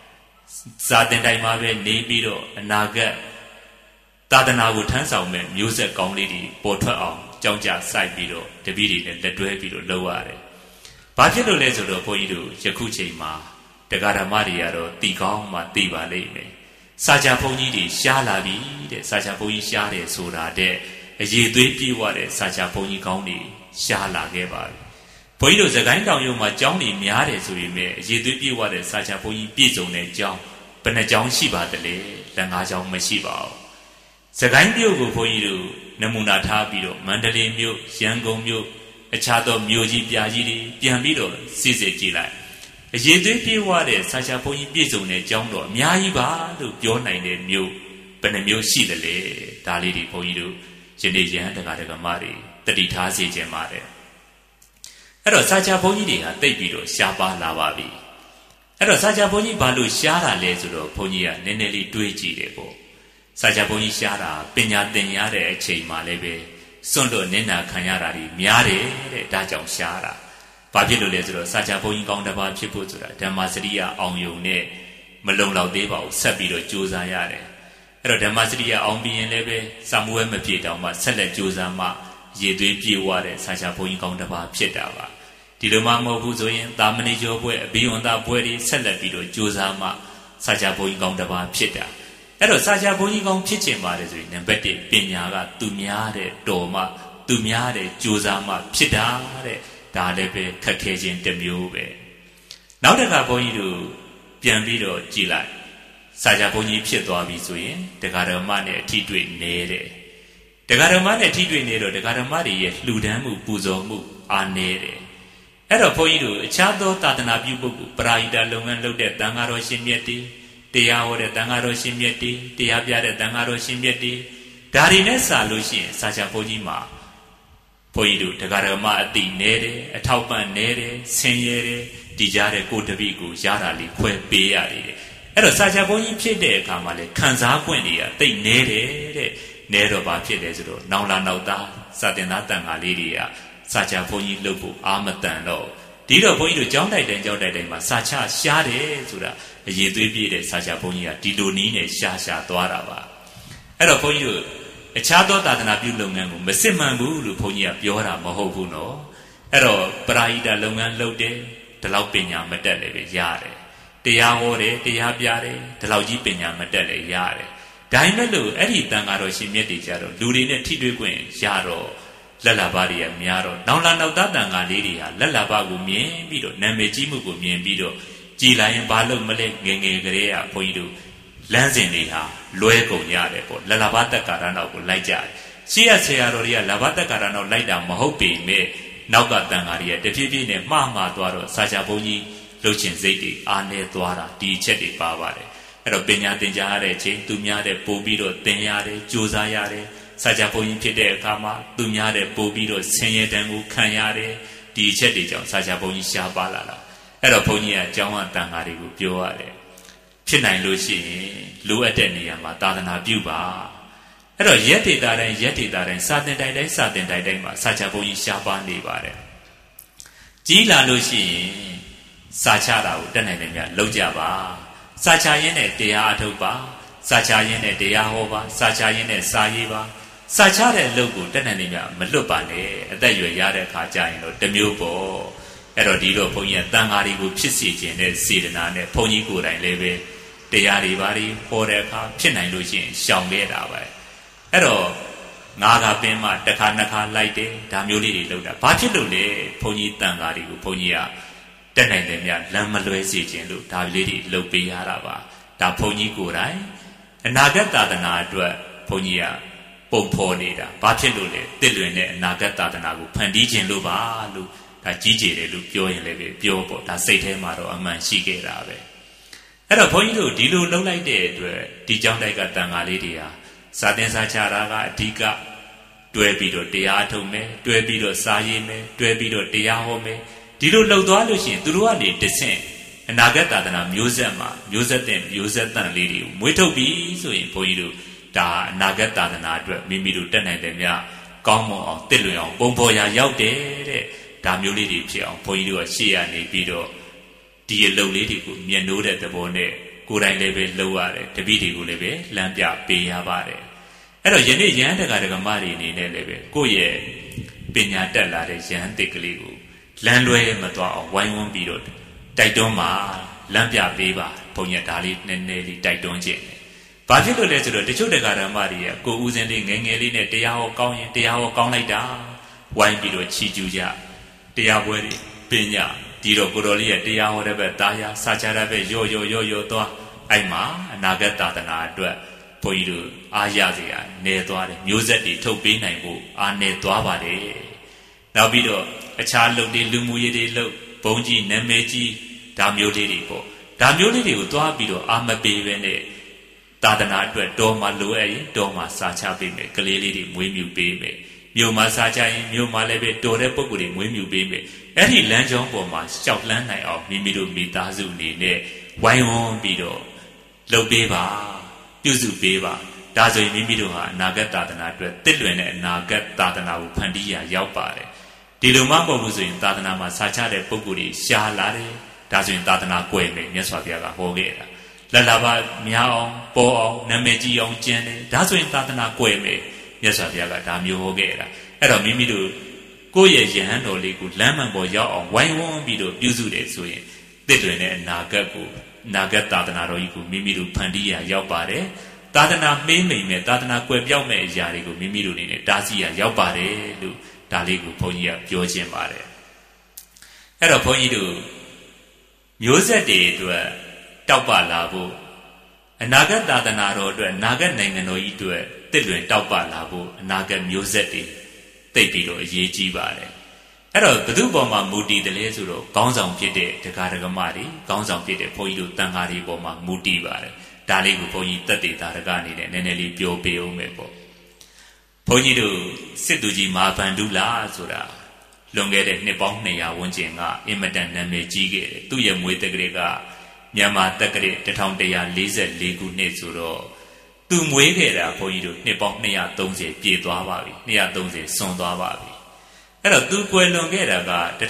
စာတင်တိုင်းမှာပဲနေပြီးတော့အနာဂတ်သာသနာကိုထမ်းဆောင်မဲ့မျိုးဆက်ကောင်းလေးတွေပေါ်ထွက်အောင်ကြောင်းကြစိုက်ပြီးတော့တပည့်တွေနဲ့လက်တွဲပြီးတော့လုပ်ရတယ်။ဘာဖြစ်လို့လဲဆိုတော့ဘုန်းကြီးတို့ယခုချိန်မှာတရားဓမ္မတွေကတော့တီကောင်းမှတီပါလိမ့်မယ်။စာချဘုန်းကြီးတွေရှားလာပြီတဲ့စာချဘုန်းကြီးရှားတယ်ဆိုတာတဲ့အရေးသွေးပြေဝတဲ့စာချဘုန်းကြီးကောင်းတွေရှားလာခဲ့ပါပြီ။ဘုန်းကြီးတို့သခိုင်းတောင်ရုံမှာကျောင်းတွေများတယ်ဆိုရင်ပဲအရေးသွေးပြေဝတဲ့စာချဘုန်းကြီးပြည့်စုံတဲ့ကျောင်းဘယ်နှကျောင်းရှိပါသလဲ။လက် 5 ကျောင်းမရှိပါဘူး။စကိုင်းမြို့ကိုဘုန်းကြီးတို့နမူနာထားပြီးတော့မန္တလေးမြို့ရန်ကုန်မြို့အခြားသောမြို့ကြီးပြာကြီးတွေပြန်ပြီးတော့စစ်စစ်ကြည့်လိုက်အရေးသွေးပြေဝတဲ့စာချဘုန်းကြီးပြည့်စုံတဲ့ကျောင်းတော်အများကြီးပါလို့ပြောနိုင်တဲ့မြို့ဘယ်နှမျိုးရှိသလဲဒါလေးတွေဘုန်းကြီးတို့ယနေ့ရဟန်းတရားဓမ္မတွေတတိထားစေခြင်းပါတယ်အဲ့တော့စာချဘုန်းကြီးတွေဟာတိတ်ပြီးတော့ရှားပါလာပါပြီအဲ့တော့စာချဘုန်းကြီးဘာလို့ရှားတာလဲဆိုတော့ဘုန်းကြီးကနည်းနည်းလေးတွေးကြည့်တယ်ပေါ့စာချဘုန်းကြီးရှားတာပညာသင်ရတဲ့အချိန်မှလည်းပဲစွန့်လို့နင်းနာခံရတာတွေများတယ်တဲ့ဒါကြောင့်ရှားတာဘာဖြစ်လို့လဲဆိုတော့စာချဘုန်းကြီးကောင်းတစ်ပါးဖြစ်ဖို့ဆိုတာဓမ္မစရိယအောင်ယုံနဲ့မလုံလောက်သေးပါဘူးဆက်ပြီးတော့ကြိုးစားရတယ်အဲ့တော့ဓမ္မစရိယအောင်ပြီးရင်လည်းပဲစာမွေးမပြေတောင်မှဆက်လက်ကြိုးစားမှရည်သွေးပြေဝတဲ့စာချဘုန်းကြီးကောင်းတစ်ပါးဖြစ်တာပါဒီလိုမှမဟုတ်ဘူးဆိုရင်တာမဏိကျော်ဘွဲ့အဘိဝန္တဘွဲ့တွေဆက်လက်ပြီးတော့ကြိုးစားမှစာချဘုန်းကြီးကောင်းတစ်ပါးဖြစ်တာအဲ့တော့စာချဘုန်းကြီးကောင်းဖြစ်ချင်ပါတယ်ဆိုရင်နံပါတ်1ပညာကသူများတဲ့တော်မှသူများတဲ့ကြိုးစားမှဖြစ်တာတဲ့ဒါလည်းပဲခက်ခဲခြင်းတစ်မျိုးပဲနောက်တစ်ခါဘုန်းကြီးတို့ပြန်ပြီးတော့ကြည်လိုက်စာချဘုန်းကြီးဖြစ်သွားပြီဆိုရင်တရားဓမ္မနဲ့အထီးတွေ့နေတယ်တရားဓမ္မနဲ့အထီးတွေ့နေတော့တရားဓမ္မတွေရဲ့လှူဒန်းမှုပူဇော်မှုအားနည်းတယ်အဲ့တော့ဘုန်းကြီးတို့အခြားသောသာသနာပြုပုဂ္ဂိုလ်ပရာဟိတလုပ်ငန်းလုပ်တဲ့တန်ဃာတော်ရှင်မြတ်တွေတရားဟောတဲ့တန်ဃာတော်ရှင်မြတ်တွေတရားပြတဲ့တန်ဃာတော်ရှင်မြတ်တွေဒါတွေနဲ့စာလို့ရှိရင်စာချဘုန်းကြီးမှာဘုန်းကြီးတို့တရားဓမ္မအတိနေတယ်အထောက်ပံ့နေတယ်ဆင်းရဲတယ်ဒီကြတဲ့ကိုတပိကိုရတာလေးခွဲပေးရတယ်အဲ့တော့စာချဘုန်းကြီးဖြစ်တဲ့အခါမှာလေခံစား권တွေကတိတ်နေတယ်တဲ့နေတော့ဘာဖြစ်လဲဆိုတော့နောင်လာနောက်သားစာတင်သားတန်ဃာလေးတွေကစာချဘုန်းကြီးလှုပ်ဖို့အာမတန်တော့ဒီတော့ဘုန်းကြီးတို့ကြောင်းတိုက်တိုင်းမှာစာချရှားတယ်ဆိုတာအရေးသွေးပြည့်တဲ့စာချဘုန်းကြီးကဒီလိုနည်းနဲ့ရှားသွားတာပါအဲ့တော့ဘုန်းကြီးတို့အခြားသောသာသနာပြုလုပ်ငန်းကိုမစစ်မှန်ဘူးလို့ဘုန်းကြီးကပြောတာမဟုတ်ဘူးနော်အဲ့တော့ပရာဟိတလုပ်ငန်းလုပ်တယ်ဒီလောက်ပညာမတက်လည်းပဲရတယ်တရားဟောတယ်တရားပြတယ်ဒီလောက်ကြီးပညာမတက်လည်းရတယ်ဒါပေမဲ့လို့အဲ့ဒီတန်ဃာတော်ရှင်မြတ်တွေကြတော့လူတွေနဲ့ထိတွေ့ခွင့်ရတော့လက်လာပါတွေကများတော့နောင်လာနောက်သားတန်ဃာလေးတွေဟာလက်လာပါကိုမြင်ပြီးတော့နာမည်ကြီးမှုကိုမြင်ပြီးတော့ကြည်လာရင်ဘာလို့မလဲငယ်ငယ်ကလေးကဘုန်းကြီးတို့လမ်းစဉ်တွေဟာလွဲကုန်ရတယ်ပေါ့လက်လာပါတက်ကာရနောက်ကိုလိုက်ကြတယ်ရှေ့ရဆရာတော်တွေကလက်ပါတက်ကာရနောက်လိုက်တာမဟုတ်ပေမဲ့နောက်ကတန်ဃာတွေကတဖြည်းဖြည်းနဲ့မှားသွားတော့စာချဘုန်းကြီးလှုပ်ရှင်စိတ်တွေအားနေသွားတာဒီချက်တွေပါပါတယ်အဲ့တော့ပညာသင်ကြားရတဲ့အချိန်သူများတဲ့ပို့ပြီးတော့သင်ရတယ်ကြိုးစားရတယ်စာချဘုန်းကြီးဖြစ်တဲ့အခါမှာသူများတဲ့ပို့ပြီးတော့ဆင်းရဲတန်းကိုခံရတယ်ဒီချက်တွေကြောင့်စာချဘုန်းကြီးရှားပါလာတာအဲ့တော့ဘုန်းကြီးကကျောင်းဝတန်ဃာတွေကိုပြောရတယ်ဖြစ်နိုင်လို့ရှိရင်လိုအပ်တဲ့နေရာမှာသာသနာပြုပါအဲ့တော့ရက်ဒေတာတိုင်းစာသင်တိုင်းမှာစာချဘုန်းကြီးရှားပါနေပါတယ်ကြီးလာလို့ရှိရင်စာချတာကိုတက်နိုင်တယ်များလုပ်ကြပါစာချရင်းနဲ့တရားအထုတ်ပါစာချရင်းနဲ့တရားဟောပါစာချရင်းနဲ့စာရေးပါစာချတဲ့အလုပ်ကိုတက်နိုင်တယ်များမလွတ်ပါနဲ့အသက်ရွယ်ရတဲ့အခါကျရင်တော့တစ်မျိုးပေါ့အဲ့တော့ဒီတော့ဘုန်းကြီးကတန်ဃာတွေကိုဖြစ်စေခြင်းနဲ့စေတနာနဲ့ဘုန်းကြီးကိုယ်တိုင်လည်းပဲတရားတွေဘာတွေဟောတဲ့အခါဖြစ်နိုင်လို့ရှိရင်ရှောင်ခဲ့တာပဲအဲ့တော့ငါးခါပင်မှတစ်ခါနှစ်ခါလိုက်တယ်ဒါမျိုးလေးတွေလုပ်တာဘာဖြစ်လို့လဲဘုန်းကြီးတန်ဃာတွေကိုဘုန်းကြီးကတက်နိုင်တယ်များလမ်းမလွဲစေခြင်းလို့ဒါလေးတွေလုပ်ပေးရတာပါဒါဘုန်းကြီးကိုယ်တိုင်အနာဂတ်သာသနာအတွက်ဘုန်းကြီးကပုံဖော်နေတာဘာဖြစ်လို့လဲတစ်လွင်တဲ့အနာဂတ်သာသနာကိုဖန်တီးခြင်းလို့ပါလို့ဒါကြီးကျယ်တယ်လို့ပြောရင်လည်းပြောပေါ့ဒါစိတ်ထဲမှာတော့အမှန်ရှိခဲ့တာပဲအဲ့တော့ဘုန်းကြီးတို့ဒီလိုလုပ်လိုက်တဲ့အတွက်ဒီကြောင့်တိုက်ကတန်ဃာလေးတွေဟာစာသင်စာချတာကအဓိကတွဲပြီးတော့တရားထုတ်မယ်တွဲပြီးတော့စာရေးမယ်တွဲပြီးတော့တရားဟောမယ်ဒီလိုလှုပ်သွားလို့ရှိရင်သူတို့ကနေတဆင့်အနာဂတ်သာသနာမျိုးဆက်မှာမျိုးဆက်တဲ့မျိုးဆက်တန်လေးတွေကိုမွေးထုတ်ပြီးဆိုရင်ဘုန်းကြီးတို့ဒါအနာဂတ်သာသနာအတွက်မိမိတို့တက်နိုင်တယ်များကောင်းမွန်အောင်တစ်လွင်အောင်ပုံဖော်ရာရောက်တယ်တဲ့ဒါမျိုးလေးတွေဖြစ်အောင်ဘုန်းကြီးတို့ကရှေ့ရနေပြီးတော့ဒီအလုပ်လေးတွေကိုမျက်နှိုးတဲ့သဘောနဲ့ကိုယ်တိုင်လည်းပဲလှုပ်ရတယ်တပည့်တွေကိုလည်းပဲလမ်းပြပေးရပါတယ်အဲ့တော့ယနေ့ယဟန်တက္ကရာဓမ္မတွေအနေနဲ့လည်းပဲကိုယ့်ရဲ့ပညာတက်လာတဲ့ယဟန်တစ်ကလေးကိုလမ်းလွဲမသွားအောင်ဝိုင်းဝန်းပြီးတော့တိုက်တွန်းမှာလမ်းပြပေးပါဘုန်းကြီးဒါလေးနည်းနည်းလေးတိုက်တွန်းခြင်းဘာဖြစ်လို့လဲဆိုတော့တချို့တက္ကရာဓမ္မတွေကကိုဦးစင်းလေးငယ်ငယ်လေးနဲ့တရားဟောကောင်းရင်တရားဟောကောင်းလိုက်တာဝိုင်းပြီးတော့ချီးကျူးကြတရားပွဲတွေပညာဒီတော့ကိုတော်လေးရဲ့တရားဟောတဲ့ဘက်တာယာစာချတဲ့ဘက်ရော့သွားအဲ့မှာအနာဂတ်သာသနာအတွက်ဘုန်းကြီးတို့အားရစေရနေသွားတယ်မျိုးဆက်တွေထုတ်ပေးနိုင်ဖို့အားနေသွားပါတယ်နောက်ပြီးတော့အခြားလုပ်တွေလူမှုရေးတွေလုပ်ဘုံကြီးနာမည်ကြီးဒါမျိုးလေးတွေပေါ့ဒါမျိုးလေးတွေကိုသွားပြီးတော့အာမပေးပဲနဲ့သာသနာအတွက်တော်မှာလိုအပ်ရင်တော်မှာစာချပေးမယ်ကလေးလေးတွေမွေးမြူပေးမယ်မြို့မှာစာချရင်မြို့မှာလည်းပဲတော်တဲ့ပုံကိုယ်တွေမွေးမြူပေးမယ်အဲ့ဒီလမ်းကြောင်းပေါ်မှာရှောက်လန်းနိုင်အောင်မိမိတို့မိသားစုအနေနဲ့ဝိုင်းဝန်းပြီးတော့လုပ်ပေးပါပြုစုပေးပါဒါဆိုရင်မိမိတို့ဟာအနာဂတ်သာသနာအတွက်တစ်လွင်တဲ့အနာဂတ်သာသနာကိုဖန်တီးရရောက်ပါတယ်ဒီလိုမှမဟုတ်ဘူးဆိုရင်သာသနာမှာစာချတဲ့ပုံကိုယ်တွေရှားလာတယ်ဒါဆိုရင်သာသနာကွယ်မယ်မြတ်စွာဘုရားကဟောခဲ့တာလက်လာပါများအောင်ပေါ်အောင်နာမည်ကြီးအောင်ကျင့်တယ်ဒါဆိုရင်သာသနာကွယ်မယ်မြတ်စွာဘုရားကဒါမျိုးဟောခဲ့တာအဲ့တော့မိမိတို့ကိုယ့်ရဲ့ယဟန်တော်လေးကိုလမ်းမှန်ပေါ်ရောက်အောင်ဝိုင်းဝန်းပြီးတော့ပြုစုတယ်ဆိုရင်တစ်တွင်တဲ့အနာဂတ်ကိုအနာဂတ်သာသနာတော်ကြီးကိုမိမိတို့ဖန်တီးရရောက်ပါတယ်သာသနာမေးမိန်မဲ့သာသနာကွယ်ပြောက်မဲ့အရာတွေကိုမိမိတို့အနေနဲ့တားဆီးရရောက်ပါတယ်လို့ဒါလေးကိုဘုန်းကြီးကပြောခြင်းပါတယ်အဲ့တော့ဘုန်းကြီးတို့မျိုးဆက်တွေအတွက်တောက်ပလာဖို့အနာဂတ်သာသနာတော်အတွက်အနာဂတ်နိုင်ငံတော်ကြီးအတွက်တစ်လွင်တောက်ပလာဖို့အနာဂတ်မျိုးဆက်တွေသိပြီးတော့အရေးကြီးပါတယ်အဲ့တော့ဘု து ပေါ်မှာမူတည်တယ်လဲဆိုတော့ခေါင်းဆောင်ဖြစ်တဲ့ဒကာဒကမတွေခေါင်းဆောင်ဖြစ်တဲ့ဘုန်းကြီးတို့တန်ဃာတွေပေါ်မှာမူတည်ပါတယ်ဒါလေးကိုဘုန်းကြီးတက်တေတာရကအနေနဲ့နည်းနည်းလေးပြောပေးအောင်မယ်ပေါ့ဘုန်းကြီးတို့စစ်သူကြီးမဟာဗန္ဓုလာဆိုတာလွန်ခဲ့တဲ့နှစ်ပေါင်း200ဝန်းကျင်ကအင်မတန်နာမည်ကြီးခဲ့တယ်သူ့ရဲ့မွေးတက္ကရာကမြန်မာတက္ကရာ1144ခုနှစ်ဆိုတော့သူမွေးခဲ့တာဘုန်းကြီးတို့နှစ်ပေါင်း230ပြည့်သွားပါပြီ230စွန်သွားပါပြီအဲ့တော့သူကွယ်လွန်ခဲ့တာက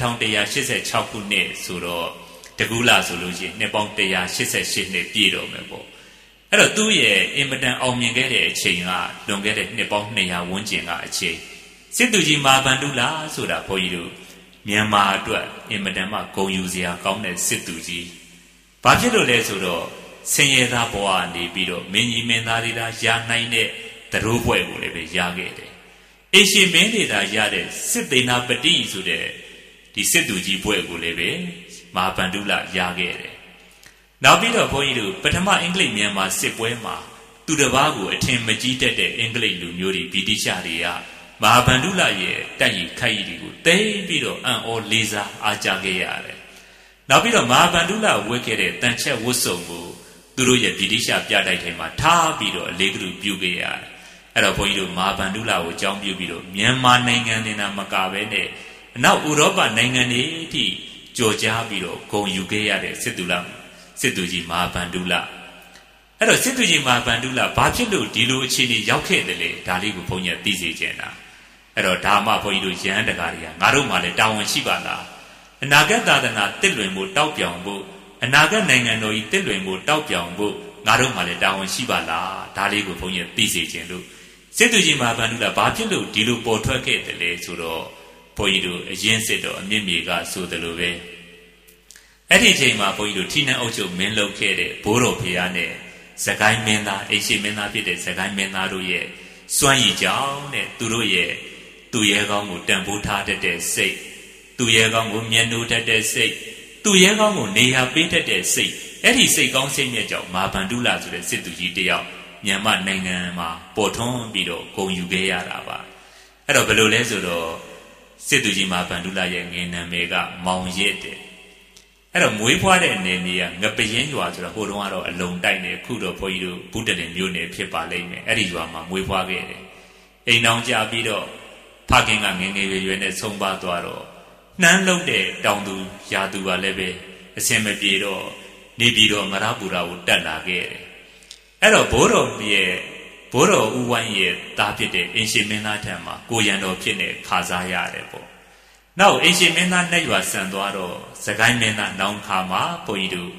1186ခုနှစ်ဆိုတော့တကူလာဆိုလို့ရှိရင်နှစ်ပေါင်း188နှစ်ပြည့်တော့မယ်ပေါ့အဲ့တော့သူ့ရဲ့အင်မတန်အောင်မြင်ခဲ့တဲ့အချိန်ကလွန်ခဲ့တဲ့နှစ်ပေါင်း200ဝန်းကျင်ကအချိန်စစ်သူကြီးမဟာဗန္ဓုလာဆိုတာဘုန်းကြီးတို့မြန်မာအတွက်အင်မတန်မှဂုဏ်ယူစရာကောင်းတဲ့စစ်သူကြီးဘာဖြစ်လို့လဲဆိုတော့ဆင်းရဲသားဘဝနေပြီးတော့မင်းကြီးမင်းသားတွေသာရနိုင်တဲ့သရိုးဘွဲ့ကိုလည်းပဲရခဲ့တယ်အိရှိမင်းတွေသာရတဲ့စစ်သေနာပတိဆိုတဲ့ဒီစစ်သူကြီးဘွဲ့ကိုလည်းပဲမဟာဗန္ဓုလရခဲ့တယ်နောက်ပြီးတော့ဘုန်းကြီးတို့ပထမအင်္ဂလိပ်မြန်မာစစ်ပွဲမှာသူတစ်ပါးကိုအထင်မကြီးတတ်တဲ့အင်္ဂလိပ်လူမျိုးတွေဗြိတိရှတွေကမဟာဗန္ဓုလရဲ့တိုက်ရိုက်ခိုက်ရည်တွေကိုသိပြီးတော့အံ့ဩလေးစားအားကြခဲ့ရတယ်နောက်ပြီးတော့မဟာဗန္ဓုလဝတ်ခဲ့တဲ့တန်ချက်ဝတ်စုံကိုသူတို့ရဲ့ဗြိတိရှပြတိုက်ထဲမှာထားပြီးတော့အလေးကလူပြုခဲ့ရတယ်အဲ့တော့ဘုန်းကြီးတို့မဟာဗန္ဓုလကိုအကြောင်းပြုပြီးတော့မြန်မာနိုင်ငံနေတာမကဘဲနဲ့အနောက်ဥရောပနိုင်ငံတွေအထိကြော်ကြားပြီးတော့ဂုဏ်ယူခဲ့ရတဲ့စစ်သူကြီးမဟာဗန္ဓုလအဲ့တော့စစ်သူကြီးမဟာဗန္ဓုလဘာဖြစ်လို့ဒီလိုအခြေအနေရောက်ခဲ့တယ်လဲဒါလေးကိုဘုန်းကြီးသိစေချင်တာအဲ့တော့ဒါမှဘုန်းကြီးတို့ရဟန်းတကာတွေကငါတို့မှလည်းတာဝန်ရှိပါလားအနာဂတ်သာသနာတစ်လွင်ဖို့တောက်ပြောင်ဖို့အနာဂတ်နိုင်ငံတော်ကြီးတစ်လွင်ဖို့တောက်ပြောင်ဖို့ငါတို့မှလည်းတာဝန်ရှိပါလားဒါလေးကိုဘုန်းကြီးသိစေချင်လို့စစ်သူကြီးမဟာဗန္ဓုလဘာဖြစ်လို့ဒီလိုပေါ်ထွက်ခဲ့တယ်လဲဆိုတော့ဘုန်းကြီးတို့အရင်စစ်တော်အမြင့်မြေကဆိုတယ်လို့ပဲအဲ့ဒီအချိန်မှာဘုန်းကြီးတို့ထိနှံအုပ်ချုပ်မင်းလုပ်ခဲ့တဲ့ဘိုးတော်ဖရာနဲ့စကိုင်းမင်းသားအိရှိမင်းသားဖြစ်တဲ့စကိုင်းမင်းသားတို့ရဲ့စွမ်းရည်ကြောင့်တဲ့သူတို့ရဲ့သူရဲကောင်းကိုတန်ဖိုးထားတတ်တဲ့စိတ်သူရဲကောင်းကိုမျက်နှိုးတတ်တဲ့စိတ်သူရဲကောင်းကိုနေရာပေးတတ်တဲ့စိတ်အဲ့ဒီစိတ်ကောင်းစိတ်မြတ်ကြောင့်မဟာဗန္ဓုလဆိုတဲ့စစ်သူကြီးတယောက်မြန်မာနိုင်ငံမှာပေါ်ထွန်းပြီးတော့ဂုဏ်ယူခဲ့ရတာပါအဲ့တော့ဘယ်လိုလဲဆိုတော့စစ်သူကြီးမဟာဗန္ဓုလရဲ့ငယ်နာမည်ကမောင်ရစ်တဲ့အဲ့တော့မွေးဖွားတဲ့နေနေကငပရင်ရွာဆိုတော့ဟိုတုန်းကတော့အလုံတိုက်နေခုတော့ဘုန်းကြီးတို့ဘုဒ္ဓတင်မြို့နယ်ဖြစ်ပါလိမ့်မယ်အဲ့ဒီရွာမှာမွေးဖွားခဲ့တယ်အိမ်တောင်ကြပြီးတော့ဖခင်ကငယ်ငယ်ရွယ်နဲ့ဆုံးပါသွားတော့နှမ်းလုံးတဲ့တောင်သူရာသူကလည်းပဲအစင်မပြေတော့နေပြီးတော့မရပူရာကိုတက်လာခဲ့တယ်အဲ့တော့ဘိုးတော်ဦးဝိုင်းရဲ့သားဖြစ်တဲ့အင်ရှင်မင်းသားထံမှာကိုရံတော်ဖြစ်နေခါစားရတယ်ပေါ့နောက်အင်ရှင်မင်းသားနဲ့ရွာဆန်သွားတော့စကိုင်းမင်းသားနောင်ခါမှာဘုန်းကြီးတို့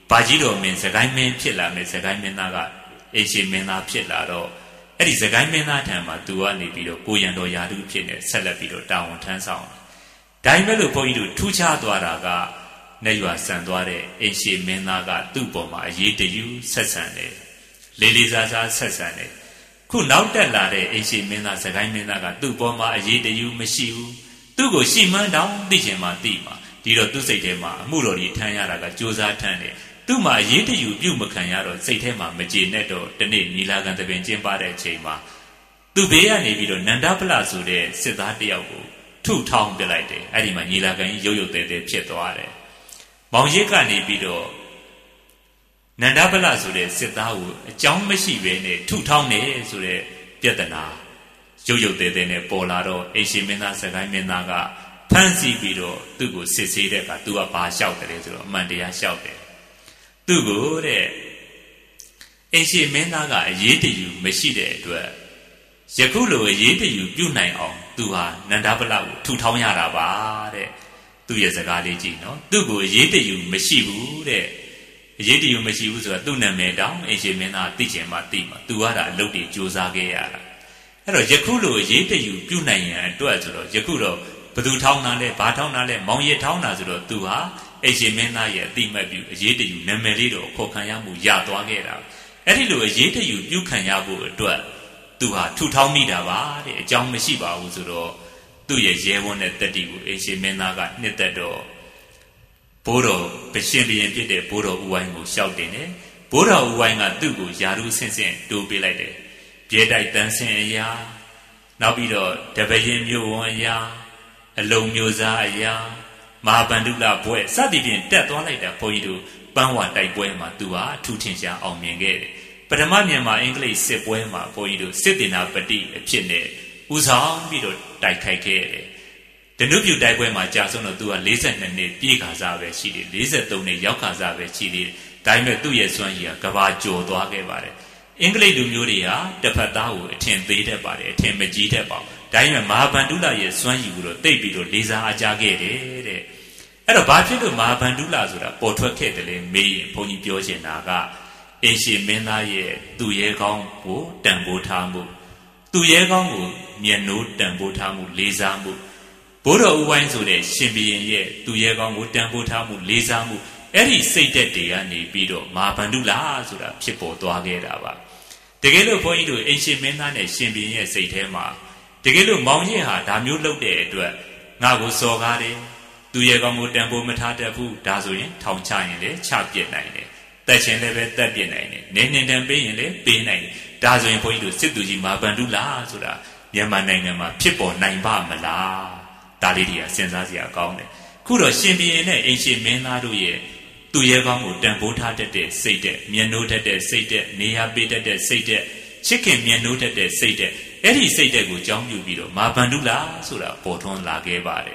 Bajiro means a guy man pilla, Miss a guy menaga, Asia mena pilla, Eddie a guy mena tama, Duani Bido, Guyando Yadu Pine, Celebido, down turn sound. Daimelo Poidu, Tucha Dwaraga, Neyua Sandware, Asia menaga, Duboma, ye de you, Sessane. Ladies as are Sessane. Could now tell Lade, Asia mena, a guy menaga, Duboma, ye de you, Meshiu. Dugo Shima down, Dijema Dima. Diro tu Saitema, Murori Tanyaraga, Josa Tane. Tuma Yeti you, Macanyaro, Saitema, Majineto, the name Nilagan the Benjim Bade Chema. Dubea Nevido, Nandapala Sude, Siddhatiago, 2 town delighted, Adima Nilagan, Yoyo de Pietoare. Maujeka Nevido Nandapala Sude, Siddhahu, John Mashi, 2 town Sude, Pietana, Yoyo de Polaro, Ashimena Sagaimenaga. Fancy Bido, Dugo Sisi, Tua Ba shouted, Mandia shouted. Dugo, Asia Menaga, Yeti you, Meshide, Yakulo, Yeti you, Bunai on, Dua, Nandabala, 2 Tonyara Ba, 2 years ago, no? Dugo, Yeti you, Meshibu, Yeti you, Meshibu, Duna Medam, Asia Mena, Dijema Tima, Duara, Lodi, Josagea. Yakulo, Yeti you, Bunai and Duazuro, Yakulo. Padu town nale, Baton nale, Monye town azuro, Dua, Asia mena ye, Dimabu, Yeti you, Nemelido, Kokanyamu, Yadwagera. Edilu, Yeti you, Bukanyabu, Dua, 2 town midava, John Meshiba uzuro, Duye Yevon at the Dibu, Asia menaga, Nitado. Bodo, Peshimbi Pide, Bodo Uwangu shouting, Bodo Uwanga Dugu, Yaru Sensen, do be like it. Jedi dancing ya, Nabido, Tabayan Yo ya. Alone Musa, ya, Mahabandula boy, Sadibin, that one like that for you to Banwa Dai Boema, Dua, 2 tinsha on Mingate. But a mamma English say Boema for you to sit in a padi, a chine, Uzan, Bido, Dai Kaike. The Nubu Dai Boema Jason do a listen and a Pikazabe, she did, listen to the Yakazabe, she did, Diamond 2 years 1 year, Gavajo, Dwagevare. English do Muria, the Padao, 10 data body, 10 Majita about. Diamond Mahabandula ye swan you would they be to Lisa Ajagere. At a Bapilo Mahabandula Zura, Portuaketele, May, Pony Pioche Naga, Asia Mena ye, 2 year gong, Dambo Tamu, 2 year gong, Miano, Dambo Tamu, Lizamu. Bodo Uwanzure, Shimbian ye, 2 year gong, Dambo Tamu, Lizamu. Eddie say that they are Nibido, Mahabandula Zura, Chipo Dwagera. The Gelo point to Asia Mena and Shimbian say Tema. The Gelo Maunia, Damu looked at it. Nago Sogare, 2 year ago, Dambo Matata, Dazuin, Town China, Chap Yet 9. That's in the that be 9. Name them being B9. Dazuin point to Situji Mabandula, Sura, Yamananga, Pipo, 9 Bamala, Dalidia, Sensazia Gone. Kudo Shimbian, ancient Menaduye. 2 year ago, Dambo Tata, say that, Miano Tata, say that, Nia Beta, say that, Chicken Miano Tata, say that. Eddie say that go jump you below, Mabandula, Sura, Porton Lage Bade.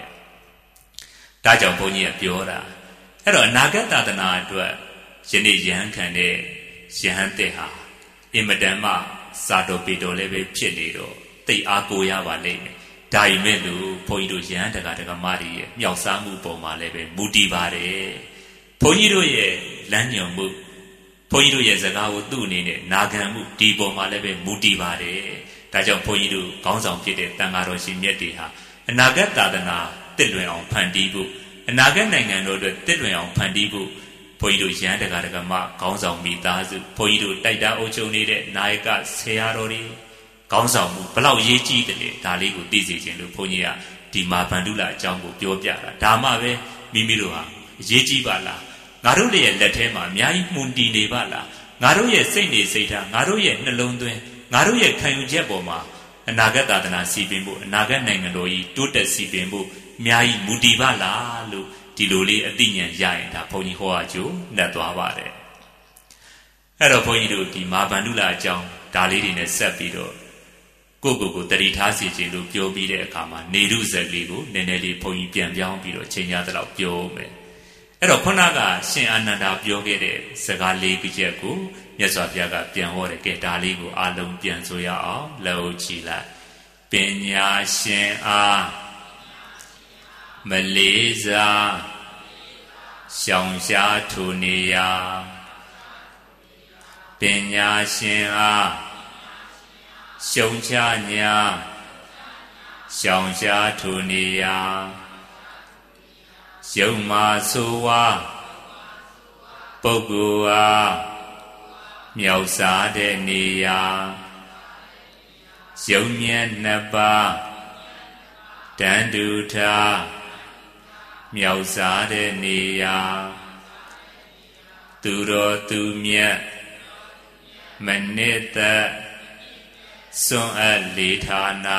Taja Ponia Piora. Hello, Nagata than I do it. Jenny Yankane, Shanteha. Imadama, Sato Pito Leve Piedido. They are Goyava Lane. Daimelu, Poido Yantaka Mari, Yausamu Poma Leve, Mutivare. Poido ye, Lanyamu. Poido Yazagawa Dunine, Nagamu, Dibo Maleve, Mutivare. Taja Poidu, Gonzon Pite, Tangaroshi Metiha, and Nagata than Tilway on Pandibu, and Naganang and Tilway on Pandibu, Poidu Yantagama, Gonzon Mitazu, Poidu, Taida Ocho needed, Naika, Searori, Gonzon, Palau Yechi, Taligu, Dizzy, and Luponia, Dima Pandula, Jango, Piopia, Damave, Mimiluha, Yechi Bala, Narule Letema, Miai Mundi Nevala, Naruye Saint Sata, Naruye Nalondwe. Naruye Kayu Jeboma, and Nagatana Sibimbo, Naga Nangaloi, Tuta Sibimbo, Miai Mudiva La Lu, Tiluli, Adinian Yain, Pony Hoaju, Natuavare. Hello, Poidu, the Mabandula Jong, Dalid in a Sapido. Gogo, the Ritasi, Pio Bide Kama, Nedu Zagligo, Neneli Pony Pian Bido, Chenyatala Pio Me. Hello, Ponaga, Shin Ananda Piogede, Sagali Pijaku. Yes, I have been ordered get Daligo, Alum Pianzoya, Low Chila, Penya Shen A Malaysia ရှောင်ရှားထူနေရာပညာရှင်အားရှုံချညာရှောင်ရှားထူနေရာယုံမာဆိုဝါပုဂ္ဂိုလ်အားမြောက်စားတဲ့နေရာယုံမြတ်နှစ်ပါးတန်တူထားမြောက်စားတဲ့နေရာသူတော်သူမြတ်မနစ်သက်စွန့်အပ်လေဌာနာ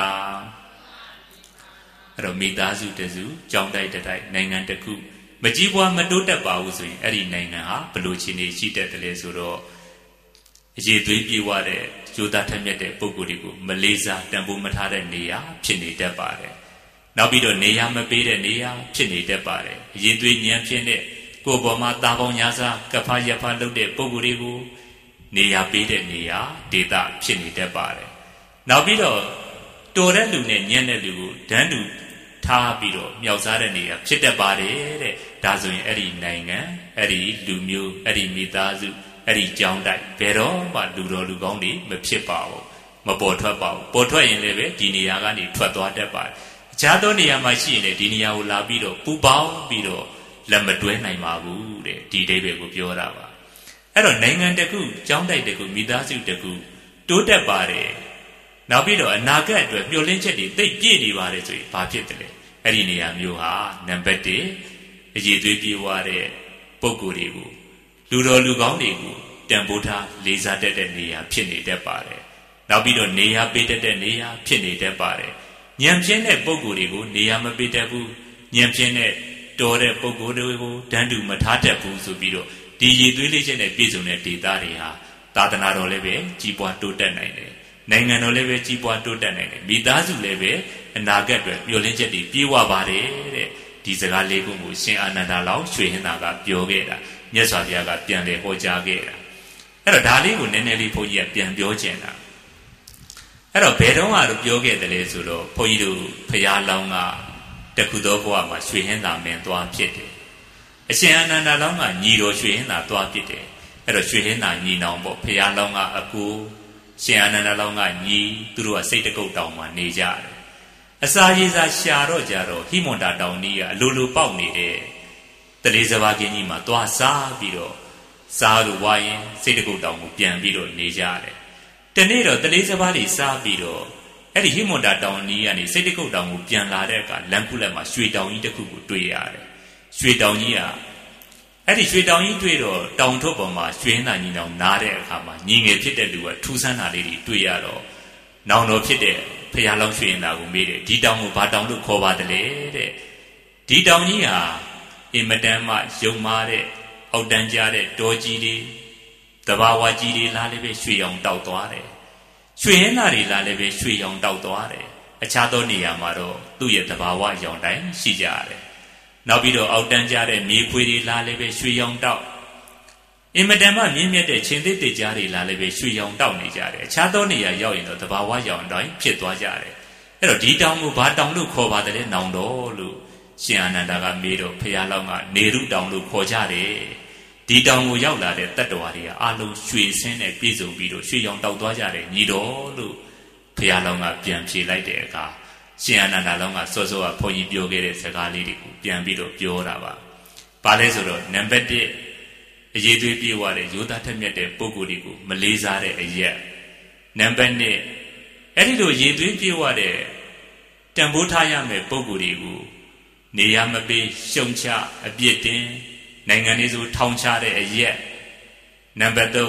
အဲ့တော့မိသားစုတစုကြောင်းတိုက်တိုက်နိုင်ငံတစ်ခုမကြီးပွားမတိုးတက်ပါဘူးဆိုရင်အဲ့ဒီနိုင်ငံဟာဘယ်လိုခြေနေရှိတတ်တယ်လဲဆိုတော့အရေးသွေးပြေဝတဲ့ကြိုးသားထက်မြက်တဲ့ပုံကိုယ်တွေကိုမလေးစားတန်ဖိုးမထားတဲ့နေရာဖြစ်နေတတ်ပါတယ်နောက်ပြီးတော့နေရာမပေးတဲ့နေရာဖြစ်နေတတ်ပါတယ်အရေးသွေးညံဖြစ်တဲ့ကိုယ်ပေါ်မှာတာပေါင်းညာစားကဖားရဖားလုပ်တဲ့ပုံကိုယ်တွေကိုနေရာပေးတဲ့နေရာဒေသဖြစ်နေတတ်ပါတယ်နောက်ပြီးတော့တော်တဲ့လူနဲ့ညံ့တဲ့လူကိုဒန်းတူထားပြီးတော့မြောက်စားတဲ့နေရာဖြစ်တတ်ပါတယ်တဲ့ဒါဆိုရင်အဲ့ဒီနိုင်ငံအဲ့ဒီလူမျိုးအဲ့ဒီမိသားစုအဲ့ဒီကြောင်းတိုက်ဘယ်တော့မှလူတော်လူကောင်းတွေမဖြစ်ပါဘူးမပေါ်ထွက်ပါဘူးပေါ်ထွက်ရင်လည်းပဲဒီနေရာကနေထွက်သွားတတ်ပါတယ်အခြားသောနေရာမှာရှိရင်လည်းဒီနေရာကိုလာပြီးတော့ပူပေါင်းပြီးတော့လက်မတွဲနိုင်ပါဘူးတဲ့ဒီအိဗယ်ကိုပြောတာပါအဲ့တော့နိုင်ငံတစ်ခုကြောင်းတိုက်တစ်ခုမိသားစုတစ်ခုတိုးတက်ပါတယ်နောက်ပြီးတော့အနာဂတ်အတွက်မျှော်လင့်ချက်တွေသိပ်ပြည့်နေပါတယ်ဆိုရင်ဘာဖြစ်တယ်လဲအဲ့ဒီနေရာမျိုးဟာနံပါတ်1အရေးသွေးပြေဝတဲ့ပုံကိုယ်တွေကိုလူတော်လူကောင်းတွေကိုတန်ဖိုးထားလေးစားတတ်တဲ့နေရာဖြစ်နေတတ်ပါတယ်နောက်ပြီးတော့နေရာပေးတတ်တဲ့နေရာဖြစ်နေတတ်ပါတယ်ညံပြင်းတဲ့ပုံကိုယ်တွေကိုနေရာမပေးတတ်ဘူးညံပြင်းတဲ့တော်တဲ့ပုံကိုယ်တွေကိုတန်းတူမထားတတ်ဘူးဆိုပြီးတော့ဒီရည်သွေးလေးချက်နဲ့ပြည့်စုံတဲ့ဒေသတွေဟာသာသနာတော်လည်းပဲကြီးပွားတိုးတက်နိုင်တယ်နိုင်ငံတော်လည်းပဲကြီးပွားတိုးတက်နိုင်တယ်မိသားစုလည်းပဲအနာဂတ်အတွက်မျှော်လင့်ချက်တွေပြေဝပါတယ်တဲ့ဒီစကားလေးခုကိုရှင်အာနန္ဒာလောင်းရွှေဟင်သာကပြောခဲ့တာမြတ်စွာဘုရားကပြန်လည်ဟောကြားခဲ့တာအဲ့တော့ဒါလေးကိုနည်းနည်းလေးဘုန်းကြီးကပြန်ပြောချင်တာအဲ့တော့ဘယ်တော့မှတော့ပြောခဲ့တယ်လေဆိုတော့ဘုန်းကြီးတို့ဘုရားလောင်းကတခုသောဘဝမှာရွှေဟင်သာမင်းသွားဖြစ်တယ်အရှင်အာနန္ဒာလောင်းကညီတော်ရွှေဟင်သာသွားဖြစ်တယ်အဲ့တော့ရွှေဟင်သာညီနောင်ပေါ့ဘုရားလောင်းကအကူရှင်အာနန္ဒာလောင်းကညီသူတို့ကစိတ်တကုတ်တောင်မှာနေကြတယ်အစာရည်စာရှာတော့ကြတော့ဟိမွန်တာတောင်ကြီးကအလိုလိုပေါက်နေတဲ့တလေးစဘာကင်းကြီးမှာသွားစားပြီးတော့စားလို့ဝိုင်းစိတ်တကုတ်တောင်ကိုပြန်ပြီးတော့နေကြတယ်တနေ့တော့တလေးစဘာတွေစားပြီးတော့အဲ့ဒီဟိမွန်တာတောင်ကြီးကနေစိတ်တကုတ်တောင်ကိုပြန်လာတဲ့အခါလမ်းခုလက်မှာရွှေတောင်ကြီးတစ်ခုကိုတွေ့ရတယ်ရွှေတောင်ကြီးကအဲ့ဒီရွှေတောင်ကြီးတွေ့တော့တောင်ထုတ်ပေါ်မှာရွှေဟင်သာညီနောင်နားတဲ့အခါမှာညီငယ်ဖြစ်တဲ့လူကထူးဆန်းတာလေးတွေတွေ့ရတော့နောင်တော်ဖြစ်တဲ့ဖရာလောင်းရွှေဟင်သာကိုမေးတယ်ဒီတောင်ကိုဘာတောင်လို့ခေါ်ပါတယ်တဲ့ဒီတောင်ကြီးဟာအင်မတန်မှယုံမာတဲ့အောက်တန်းကြတဲ့တောကြီးတွေတဘာဝကြီးတွေလားလည်းပဲရွှေရောင်တောက်သွားတယ်ရွှေဟင်သာတွေလားလည်းပဲရွှေရောင်တောက်သွားတယ်အခြားသောနေရာမှာတော့သူ့ရဲ့တဘာဝရောင်တိုင်းရှိကြတယ်နောက်ပြီးတော့အောက်တန်းကြတဲ့မြေခွေတွေလားလည်းပဲရွှေရောင်တောက်အင်မတန်မှမြင့်မြတ်တဲ့ချင်းသေးသေးကြားတွေလားလည်းပဲရွှေရောင်တောက်နေကြတယ်အခြားသောနေရာရောက်ရင်တော့တဘာဝရောင်တိုင်းဖြစ်သွားကြတယ်အဲ့တော့ဒီတောင်ကိုဘာတောင်လို့ခေါ်ပါတယ်လဲနောင်တော်လို့ရှင်အာနန္ဒာကမေးတော့ဖရာလောင်းကနေရုတောင်လို့ခေါ်ကြတယ်ဒီတောင်ကိုရောက်လာတဲ့တတ္တဝါတွေကအာလုံးရွှေဆင်းနဲ့ပြည့်စုံပြီးတော့ရွှေရောင်တောက်သွားကြတယ်ညီတော်လို့ဖရာလောင်းကပြန်ဖြေလိုက်တဲ့အခါရှင်အာနန္ဒာလောင်းကစောစောကဘုန်းကြီးပြောခဲ့တဲ့စကားလေးတွေကိုပြန်ပြီးတော့ပြောတာပါ။ဘာလဲဆိုတော့နံပါတ်1အရေးသွေးပြေဝတဲ့ယောသားထက်မြက်တဲ့ပုဂ္ဂိုလ်တွေကိုမလေးစားတဲ့အရက်နံပါတ်2အဲ့ဒီလိုရေးသွေးပြေဝတဲ့တန်ဖိုးထားရမယ့်ပုဂ္ဂိုလ်တွေကိုနေရာမပေးရှုံချအပြစ်တင်နိုင်ငံလေးစုထောင်ချတဲ့အရက်နံပါတ်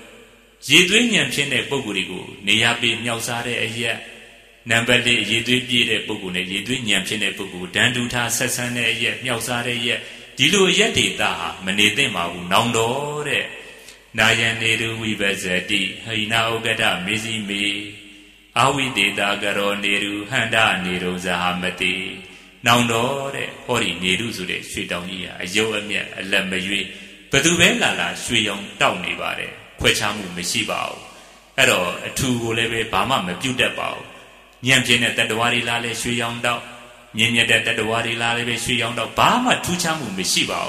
3ရေးသွေးညံဖြစ်တဲ့ပုဂ္ဂိုလ်တွေကိုနေရာပေးမြောက်စားတဲ့အရက်နံပါတ်4ရေသွေးပြည့်တဲ့ပုဂ္ဂိုလ်နဲ့ရေသွေးညံဖြစ်တဲ့ပုဂ္ဂိုလ်ဒဏ်တူထားဆက်ဆံတဲ့အရက်မြောက်စားတဲ့အရက်ဒီလိုအရက်ဒေတာဟာမနေသင့်ပါဘူးနောင်တော်တဲ့နာယံနေတုဝိပဇ္ဇတိဟိနာဥက္ကဋ္ဌမေဇိမေအာဝိတေတာကရောနေတုဟန္တနေတုဇဟာမတိနောင်တော်တဲ့ဟောဒီနေတုဆိုတဲ့ရွှေတောင်ကြီးဟာအယုတ်အမြတ်အလက်မရွေးဘသူပဲလာလာရွှေရောင်တောက်နေပါတယ်ခွဲခြားမှုမရှိပါဘူးအဲ့တော့အထူကိုလည်းပဲဘာမှမပြုတ်တတ်ပါဘူးညံပြင်းတဲ့တတ္တဝါတွေလားလဲရွှေရောင်တောက်မြင့်မြတ်တဲ့တတ္တဝါတွေလားလဲပဲရွှေရောင်တောက်ဘာမှထူးခြားမှုမရှိပါဘူး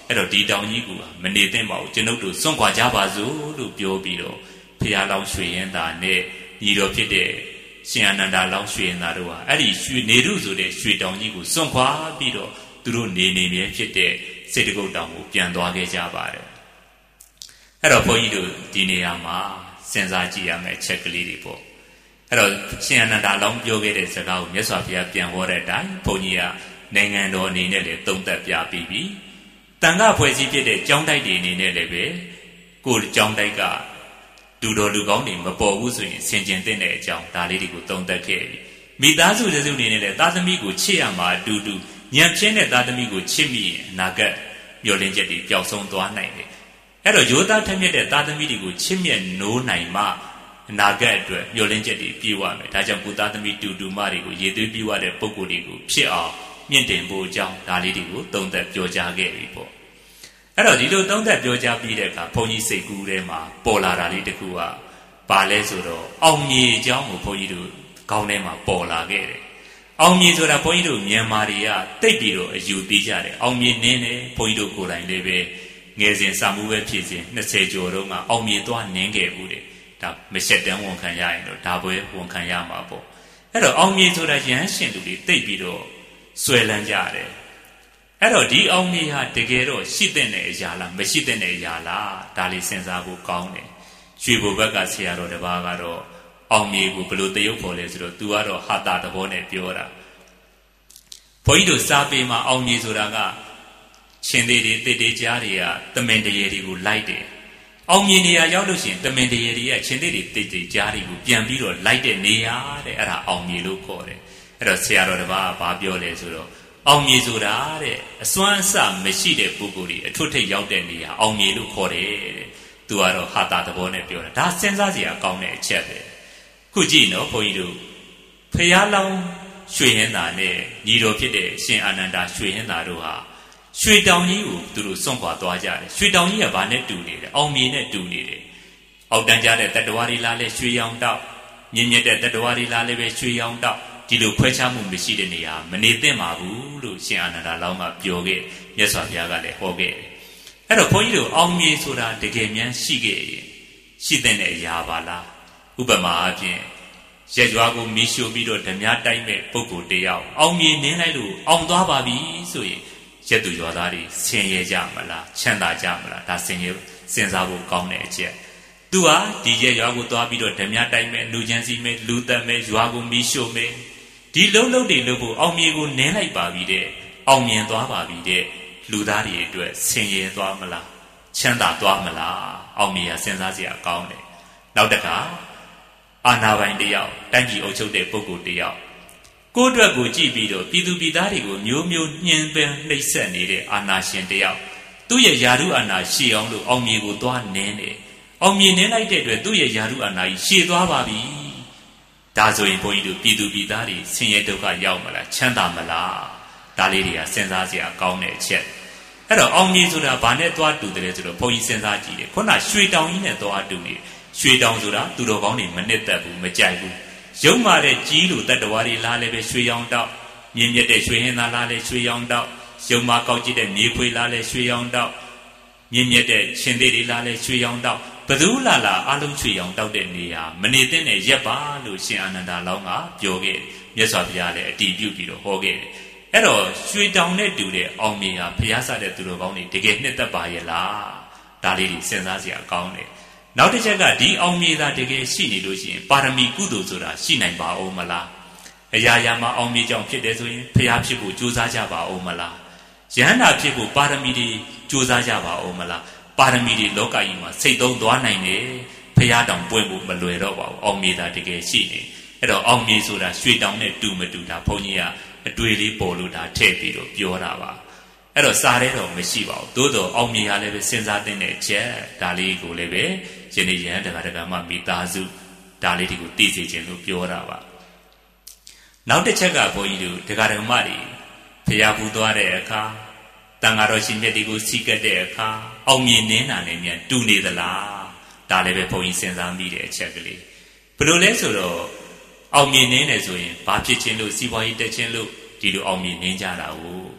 အဲ့တော့ဒီတောင်ကြီးကမနေသင့်ပါဘူးကျွန်ုပ်တို့စွန့်ခွာကြပါစို့လို့ပြောပြီးတော့ဖရာလောင်းရွှေရင်သာနဲ့ညီတော်ဖြစ်တဲ့ရှင်အနန္ဒာလောင်းရွှေရင်သာတို့ဟာအဲ့ဒီရွှေနေရုဆိုတဲ့ရွှေတောင်ကြီးကိုစွန့်ခွာပြီးတော့သူတို့နေမြဲဖြစ်တဲ့စေတကုတ်တောင်ကိုပြန်သွားခဲ့ကြပါတယ်အဲ့တော့ဘုန်းကြီးတို့ဒီနေရာမှာစဉ်းစားကြည့်ရမယ့်အချက်ကလေးတွေပေါ့အဲ့တော့ရှင်အနန္ဒာလောင်းပြောခဲ့တဲ့စကားကိုမြတ်စွာဘုရားပြန်ဟောတဲ့အတိုင်းဘုန်းကြီးကနိုင်ငံတော်အနေနဲ့လည်းသုံးသပ်ပြပြီးပြီတန်ခါဖွဲ့စည်းဖြစ်တဲ့ကျောင်းတိုက်တွေအနေနဲ့လည်းပဲကိုယ်ကျောင်းတိုက်ကလူတော်လူကောင်းတွေမပေါ်ဘူးဆိုရင်ဆင်ကျင်တဲ့အကြောင်းဒါလေးတွေကိုသုံးသပ်ခဲ့ပြီမိသားစုစုအနေနဲ့လည်းသားသမီးကိုချစ်ရမှာအတူတူညံပြင်းတဲ့သားသမီးကိုချစ်မိရင်အနာဂတ်မျှော်လင့်ချက်တွေပျောက်ဆုံးသွားနိုင်တယ်အဲ့တော့ရိုးသားထက်မြက်တဲ့သားသမီးတွေကိုချစ်မြတ်နိုးနိုင်မှအနာဂတ်အတွက်မျှော်လင့်ချက်တွေပြေဝမယ်ဒါကြောင့်ကိုသားသမီးတူတူမတွေကိုရည်သွေးပြေဝတဲ့ပုံကိုယ်တွေကိုဖြစ်အောင်မြင့်တင်ဖို့အကြောင်းဒါလေးတွေကိုသုံးသပ်ပြောကြားခဲ့ပြီပေါ့အဲ့တော့ဒီလိုသုံးသပ်ပြောကြားပြီးတဲ့အခါဘုန်းကြီးစိတ်ကူးထဲမှာပေါ်လာတာလေးတစ်ခုကဘာလဲဆိုတော့အောင်မြေအကြောင်းကိုဘုန်းကြီးတို့ခေါင်းထဲမှာပေါ်လာခဲ့တယ်အောင်မြေဆိုတာဘုန်းကြီးတို့မြန်မာတွေကတိတ်ပြီးတော့အယူသေးကြတယ်အောင်မြေနင်းတယ်ဘုန်းကြီးတို့ကိုယ်တိုင်လည်းပဲငယ်စဉ်စာမှုပဲဖြစ်စဉ်20ကျော်တုန်းကအောင်မြေသွားနင်းခဲ့ဘူးတဲ့ဒါမရှက်တန်းဝန်ခံရရင်တော့ဒါပွဲဝန်ခံရမှာပေါ့အဲ့တော့အောင်မြေဆိုတာရဟန်းရှင်လူတွေတိတ်ပြီးတော့ဆွဲလန်းကြတယ်အဲ့တော့ဒီအောင်မြေဟာတကယ်တော့ရှိတဲ့အရာလားမရှိတဲ့အရာလားဒါလေးစဉ်းစားဖို့ကောင်းတယ်ရွှေဘုဘက်ကဆရာတော်တစ်ပါးကတော့အောင်မြေကိုဘယ်လိုတရုပ်ပေါ်လဲဆိုတော့ तू ကတော့ဟာတာသဘောနဲ့ပြောတာဘုန်းကြီးတို့စာပေမှာအောင်မြေဆိုတာကရှင်သေးတွေတစ်တေကြားတွေကတမင်တရေတွေကိုလိုက်တယ်အောင်မြေနေရာရောက်လို့ရှိရင်တမင်တရေတွေကရှင်သေးတွေတစ်တေကြားတွေကိုပြန်ပြီးတော့လိုက်တဲ့နေရာတဲ့အဲ့ဒါအောင်မြေလို့ခေါ်တယ်အဲ့တော့ဆရာတော်တစ်ပါးကဘာပြောလဲဆိုတော့အောင်မြေဆိုတာတဲ့အစွမ်းအစမရှိတဲ့ပုဂ္ဂိုလ်တွေအထွတ်ထိပ်ရောက်တဲ့နေရာအောင်မြေလို့ခေါ်တယ်တဲ့သူကတော့ဟာတာသဘောနဲ့ပြောတာဒါစဉ်းစားစရာကောင်းတဲ့အချက်ပဲခုကြည့်နော်ဘုန်းကြီးတို့ဖရာလောင်းရွှေဟင်းသာနဲ့ညီတော်ဖြစ်တဲ့ရှင်အာနန္ဒာရွှေဟင်းသာတို့ဟာရွှေတောင်ကြီးကိုသူတို့စွန့်ခွာသွားကြတယ်ရွှေတောင်ကြီးကဘာနဲ့တူနေတယ်အောင်မြေနဲ့တူနေတယ်အောက်တန်းကြတဲ့တတ္တဝါတွေလားလဲရွှေရောင်တောက်မြင့်မြတ်တဲ့တတ္တဝါတွေလားလဲပဲရွှေရောင်တောက်ဒီလိုခွဲခြားမှုမရှိတဲ့နေရာမနေသင့်ပါဘူးလို့ရှင်အာနန္ဒာလောင်းကပြောခဲ့မြတ်စွာဘုရားကလည်းဟောခဲ့အဲ့တော့ဘုန်းကြီးတို့အောင်မြေဆိုတာတကယ်မှန်ရှိခဲ့ရင်ရှိတဲ့အရာပါလားဥပမာအဖြစ်ရက်ရွာကိုမီးရှို့ပြီးတော့ဓမြတိုက်မဲ့ပုဂ္ဂိုလ်တယောက်အောင်မြေနင်းလိုက်လို့အောင်သွားပါပြီဆိုရင်ရက်သူရွာသားတွေဆင်းရဲကြမလားချမ်းသာကြမလားဒါစဉ်းစားဖို့ကောင်းတဲ့အချက်သူဟာဒီရက်ရွာကိုသွားပြီးတော့ဓမြတိုက်မဲ့လူချမ်းစီမဲ့လူသက်မဲ့ရွာကိုမီးရှို့မဲ့ဒီလုံးလုံးတွေလို့ဖို့အောင်မြေကိုနင်းလိုက်ပါပြီတဲ့အောင်မြင်သွားပါပြီတဲ့လူသားတွေအတွက်ဆင်းရဲသွားမလားချမ်းသာသွားမလားအောင်မြေကစဉ်းစားစရာကောင်းတယ်နောက်တစ်ခါအာနာပိုင်တယောက်တိုင်းပြည်အုပ်ချုပ်တဲ့ပုဂ္ဂိုလ်တယောက်ကိုယ့်အတွက်ကိုကြည့်ပြီးတော့ပြည်သူပြည်သားတွေကိုမျိုးမျိုးညှဉ်းပန်းနှိပ်စက်နေတဲ့အာနာရှင်တယောက်သူ့ရဲ့ယာရုအာနာရှည်အောင်လို့အောင်မြေကိုသွားနင်းတယ်အောင်မြေနင်းလိုက်တဲ့အတွက်သူ့ရဲ့ယာရုအာနာကြီးရှည်သွားပါပြီဒါဆိုရင်ဘုန်းကြီးတို့ပြည်သူပြည်သားတွေဆင်းရဲဒုက္ခရောက်မလားချမ်းသာမလားဒါလေးတွေကစဉ်းစားစရာကောင်းတဲ့အချက်အဲ့တော့အောင်မြေဆိုတာဘာနဲ့သွားတူတယ်ဆိုတော့ဘုန်းကြီးစဉ်းစားကြည့်တယ်ခုနရွှေတောင်ကြီးနဲ့သွားတူနေရွှေတောင်ဆိုတာသူတော်ကောင်းတွေမနစ်သက်ဘူးမကြိုက်ဘူးရုံမာတဲ့ကြီးလို့တတ္တဝါတွေလားလည်းပဲရွှေရောင်တောက်မြင့်မြတ်တဲ့ရွှေဟင်းသားလားလည်းရွှေရောင်တောက်ရုံမာကောက်ကြည့်တဲ့မြေဖွေလားလည်းရွှေရောင်တောက်မြင့်မြတ်တဲ့ရှင်သေးတွေလားလည်းရွှေရောင်တောက်ဘသူလားအလုံးရွှေရောင်တောက်တဲ့နေရာမနေသင့်တဲ့ရက်ပါလို့ရှင်အာနန္ဒာလောင်းကပြောခဲ့မြတ်စွာဘုရားလည်းအတည်ပြုပြီးတော့ဟောခဲ့တယ်အဲ့တော့ရွှေတောင်နဲ့တူတဲ့အောင်မြေဟာဘုရားစတဲ့သူတော်ကောင်းတွေတကယ်နှစ်သက်ပါရဲ့လားဒါလေးတွေစဉ်းစားစရာကောင်းတယ်နောက်တစ်ချက်ကဒီအောင်မြေသာတကယ်ရှိနေလို့ရှိရင်ပါရမီကုသိုလ်ဆိုတာရှိနိုင်ပါဦးမလားအရာရာမှာအောင်မြေကြောင့်ဖြစ်တယ်ဆိုရင်ဘုရားဖြစ်ဖို့ကြိုးစားကြပါဦးမလားယဟန္တာဖြစ်ဖို့ပါရမီတွေကြိုးစားကြပါဦးမလားပါရမီတွေလောကကြီးမှာစိတ်သုံးသွားနိုင်တယ်ဘုရားတောင်ပွင့်ဖို့မလွယ်တော့ပါဘူးအောင်မြေသာတကယ်ရှိနေအဲ့တော့အောင်မြေဆိုတာရွှေတောင်နဲ့တူမတူတာဘုန်းကြီးကအတွေ့လေးပေါ်လို့ဒါထည့်ပြီးတော့ပြောတာပါအဲ့တော့စားတဲ့တော့မရှိပါဘူးသို့တော့အောင်မြေဟာလည်းပဲစဉ်းစားတဲ့ချက်ဒါလေးကိုလည်းပဲယနေ့ရဟန်းတရားမှမိသားစုဒါလေးတွေကိုသိစေခြင်းလို့ပြောတာပါနောက်တစ်ချက်ကဘုန်းကြီးတို့တရားဓမ္မတွေဖျားဖူးသွားတဲ့အခါတန်ဃာတော်ရှင်မြတ်တွေကိုစီးကပ်တဲ့အခါအောင်မြေနင်းတာနဲ့မြန်တူနေသလားဒါလည်းပဲဘုန်းကြီးစဉ်းစားမိတဲ့အချက်ကလေးဘယ်လိုလဲဆိုတော့အောင်မြေနင်းတယ်ဆိုရင်ဘာဖြစ်ခြင်းလို့စီးပွားရေးတက်ခြင်းလို့ဒီလိုအောင်မြေနင်းကြတာကို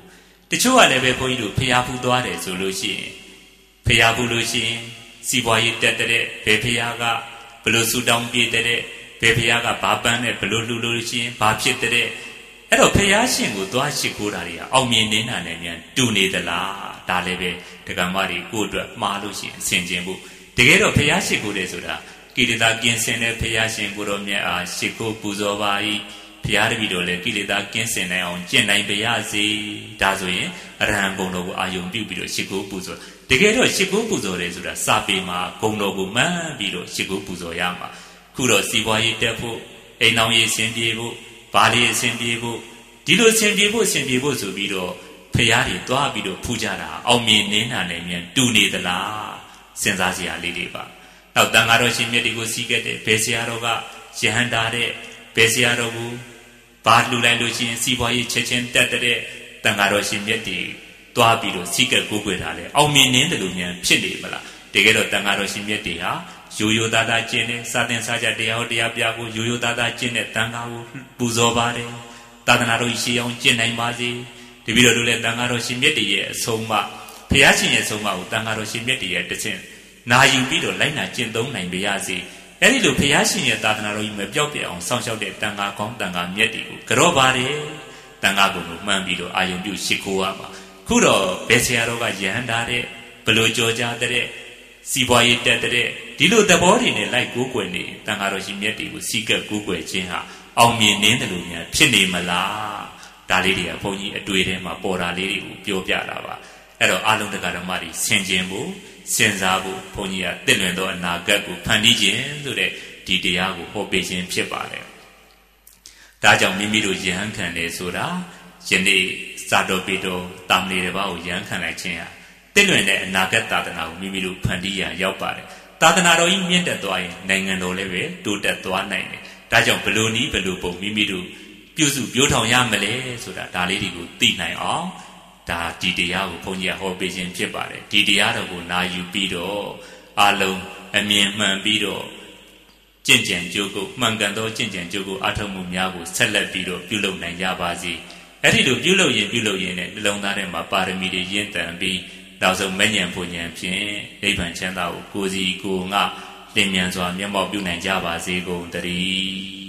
တချို့ကလည်းပဲဘုန်းကြီးတို့ဖျားဖူးသွားတယ်ဆိုလို့ရှိရင်ဖျားဖူးလို့ရှိရင်စီးပွားရေးတက်တဲ့ဘယ်ဖျားကဘလို့ဆူတောင်းပြတဲ့ဘယ်ဖျားကဘာပန်းနဲ့ဘလို့လှူလို့ရှိရင်ဘာဖြစ်တဲ့အဲ့တော့ဖျားရှင်ကိုသွားရှိခိုးတာတွေကအောင်မြင်နေတာနဲ့မြန်တူနေသလားဒါလည်းပဲဒကမတွေကိုအတွက်မှားလို့ရှိရင်အဆင်ကျင်ဖို့တကယ်တော့ဖျားရှိခိုးတယ်ဆိုတာကိလေသာကင်းစင်တဲ့ဖျားရှင်ကိုတော်မြတ်အားရှိခိုးပူဇော်ပါ၏ဖျားတပည့်တော်လည်းကိလေသာကင်းစင်နိုင်အောင်ကျင့်နိုင်ပါရစေဒါဆိုရင်အရဟံဂုဏ်တော်ကိုအာယုံပြုပြီးတော့ရှိခိုးပူဇော်တကယ်တော့ရှိခိုးပူဇော်တယ်ဆိုတာစာပေမှာဂုဏ်တော်ကိုမှန်းပြီးတော့ရှိခိုးပူဇော်ရမှာခုတော့စီးပွားရေးတက်ဖို့အိမ်အောင်ရေးဆင်ပြေဖို့ဘာလေးအဆင်ပြေဖို့ဒီလိုဆင်ပြေဖို့ဆိုပြီးတော့ဖျားတွေတွားပြီးတော့ဖူးကြတာအောင်မြင်နေတာနဲ့မြန်တူနေသလားစဉ်းစားစရာလေးတွေပါနောက်တန်ဃာတော်ရှင်မြတ်တွေကိုစီးခဲ့တဲ့ဘယ်ဆရာတော်ကယဟန္တာတဲ့ဘယ်ဆရာတော်ကိုဘာလှူလိုက်လို့ရှိရင်စီးပွားရေးချက်ချင်းတက်တဲ့တန်ဃာတော်ရှင်မြတ်တွေတွားပြီးတော့စီးကက်ကိုးကွယ်တာလေအောင်မြင်နေတယ်လို့မြန်ဖြစ်နေမလားတကယ်တော့တန်ဃာတော်ရှင်မြတ်တွေဟာရိုးရိုးသားသားကျင့်တဲ့စာသင်စာကြတရားဟောတရားပြကိုရိုးရိုးသားသားကျင့်တဲ့တန်ဃာကိုပူဇော်ပါတယ်သာသနာတော်ရှိအောင်ကျင့်နိုင်ပါစေတပည့်တော်တို့လည်းတန်ဃာတော်ရှင်မြတ်တွေရဲ့အဆုံးအမဘုရားရှင်ရဲ့အဆုံးအမကိုတန်ဃာတော်ရှင်မြတ်တွေရဲ့တခြင်းနာယူပြီးတော့လိုက်နာကျင့်သုံးနိုင်ပါရစေအဲ့ဒီလိုဘုရားရှင်ရဲ့သာသနာတော်ကြီးမပြောက်ပြဲအောင်စောင့်ရှောက်တဲ့တန်ဃာကောင်းတန်ဃာမြတ်တွေကိုကြော့ပါတယ်တန်ဃာကိုမှန်းပြီးတော့အာယုံပြုရှိခိုးရပါခုတော့ဘယ်ဆရာတော်ကယဟန္တာတဲ့ဘလို့ကြောကြတဲ့စီးပွားရေးတက်တဲ့ဒီလိုသဘောတွေနဲ့လိုက်ကိုးကွယ်နေတန်ဃာတော်ရှင်မြတ်တွေကိုစီးကပ်ကိုးကွယ်ခြင်းဟာအောင်မြင်နေတယ်လို့များဖြစ်နေမလားဒါလေးတွေကဘုန်းကြီးအတွေ့ထဲမှာပေါ်တာလေးတွေကိုပြောပြတာပါအဲ့တော့အာလုံးတရားဓမ္မတွေဆင်ခြင်ဖို့စဉ်းစားဖို့ဘုန်းကြီးကတည်လွင်သောအနာဂတ်ကိုဖန်တီးခြင်းဆိုတဲ့ဒီတရားကိုဟောပေးခြင်းဖြစ်ပါတယ်ဒါကြောင့်မိမိတို့ယဟန်ခံတယ်ဆိုတာယနေ့စာတော်ပေတော်တာမဏေတစ်ပါးကိုယဟန်ခံလိုက်ခြင်းဟာတည်လွင်တဲ့အနာဂတ်သာသနာကိုမိမိတို့ဖန်တီးရရောက်ပါတယ်သာသနာတော်ကြီးမြင့်တက်သွားရင်နိုင်ငံတော်လည်းပဲတိုးတက်သွားနိုင်တယ်ဒါကြောင့်ဘလို့နီးဘလို့ပုံမိမိတို့ပြုစုပြောထောင်ရမလဲဆိုတာဒါလေးတွေကိုသိနိုင်အောင်ဒါဒီတရားကိုဘုန်းကြီးကဟောပေးခြင်းဖြစ်ပါတယ်ဒီတရားတော်ကိုနာယူပြီးတော့အလုံးအမြင်မှန်ပြီးတော့ကျင့်ကြံကြိုးကိုမှန်ကန်သောကျင့်ကြံကြိုးကိုအထောက်မှုများကိုဆက်လက်ပြီးတော့ပြုလုပ်နိုင်ကြပါစေအဲ့ဒီလိုပြုလုပ်ရင်နဲ့နှလုံးသားထဲမှာပါရမီတွေရင့်တန်ပြီးနောက်ဆုံးမဉ္ဇဉ်ဘုံဉဏ်ဖြင့်နိဗ္ဗာန်ချမ်းသာကိုကိုယ်စီကိုယ်ငါလင်းမြန်စွာမျက်မှောက်ပြုနိုင်ကြပါစေကုန်သတည်း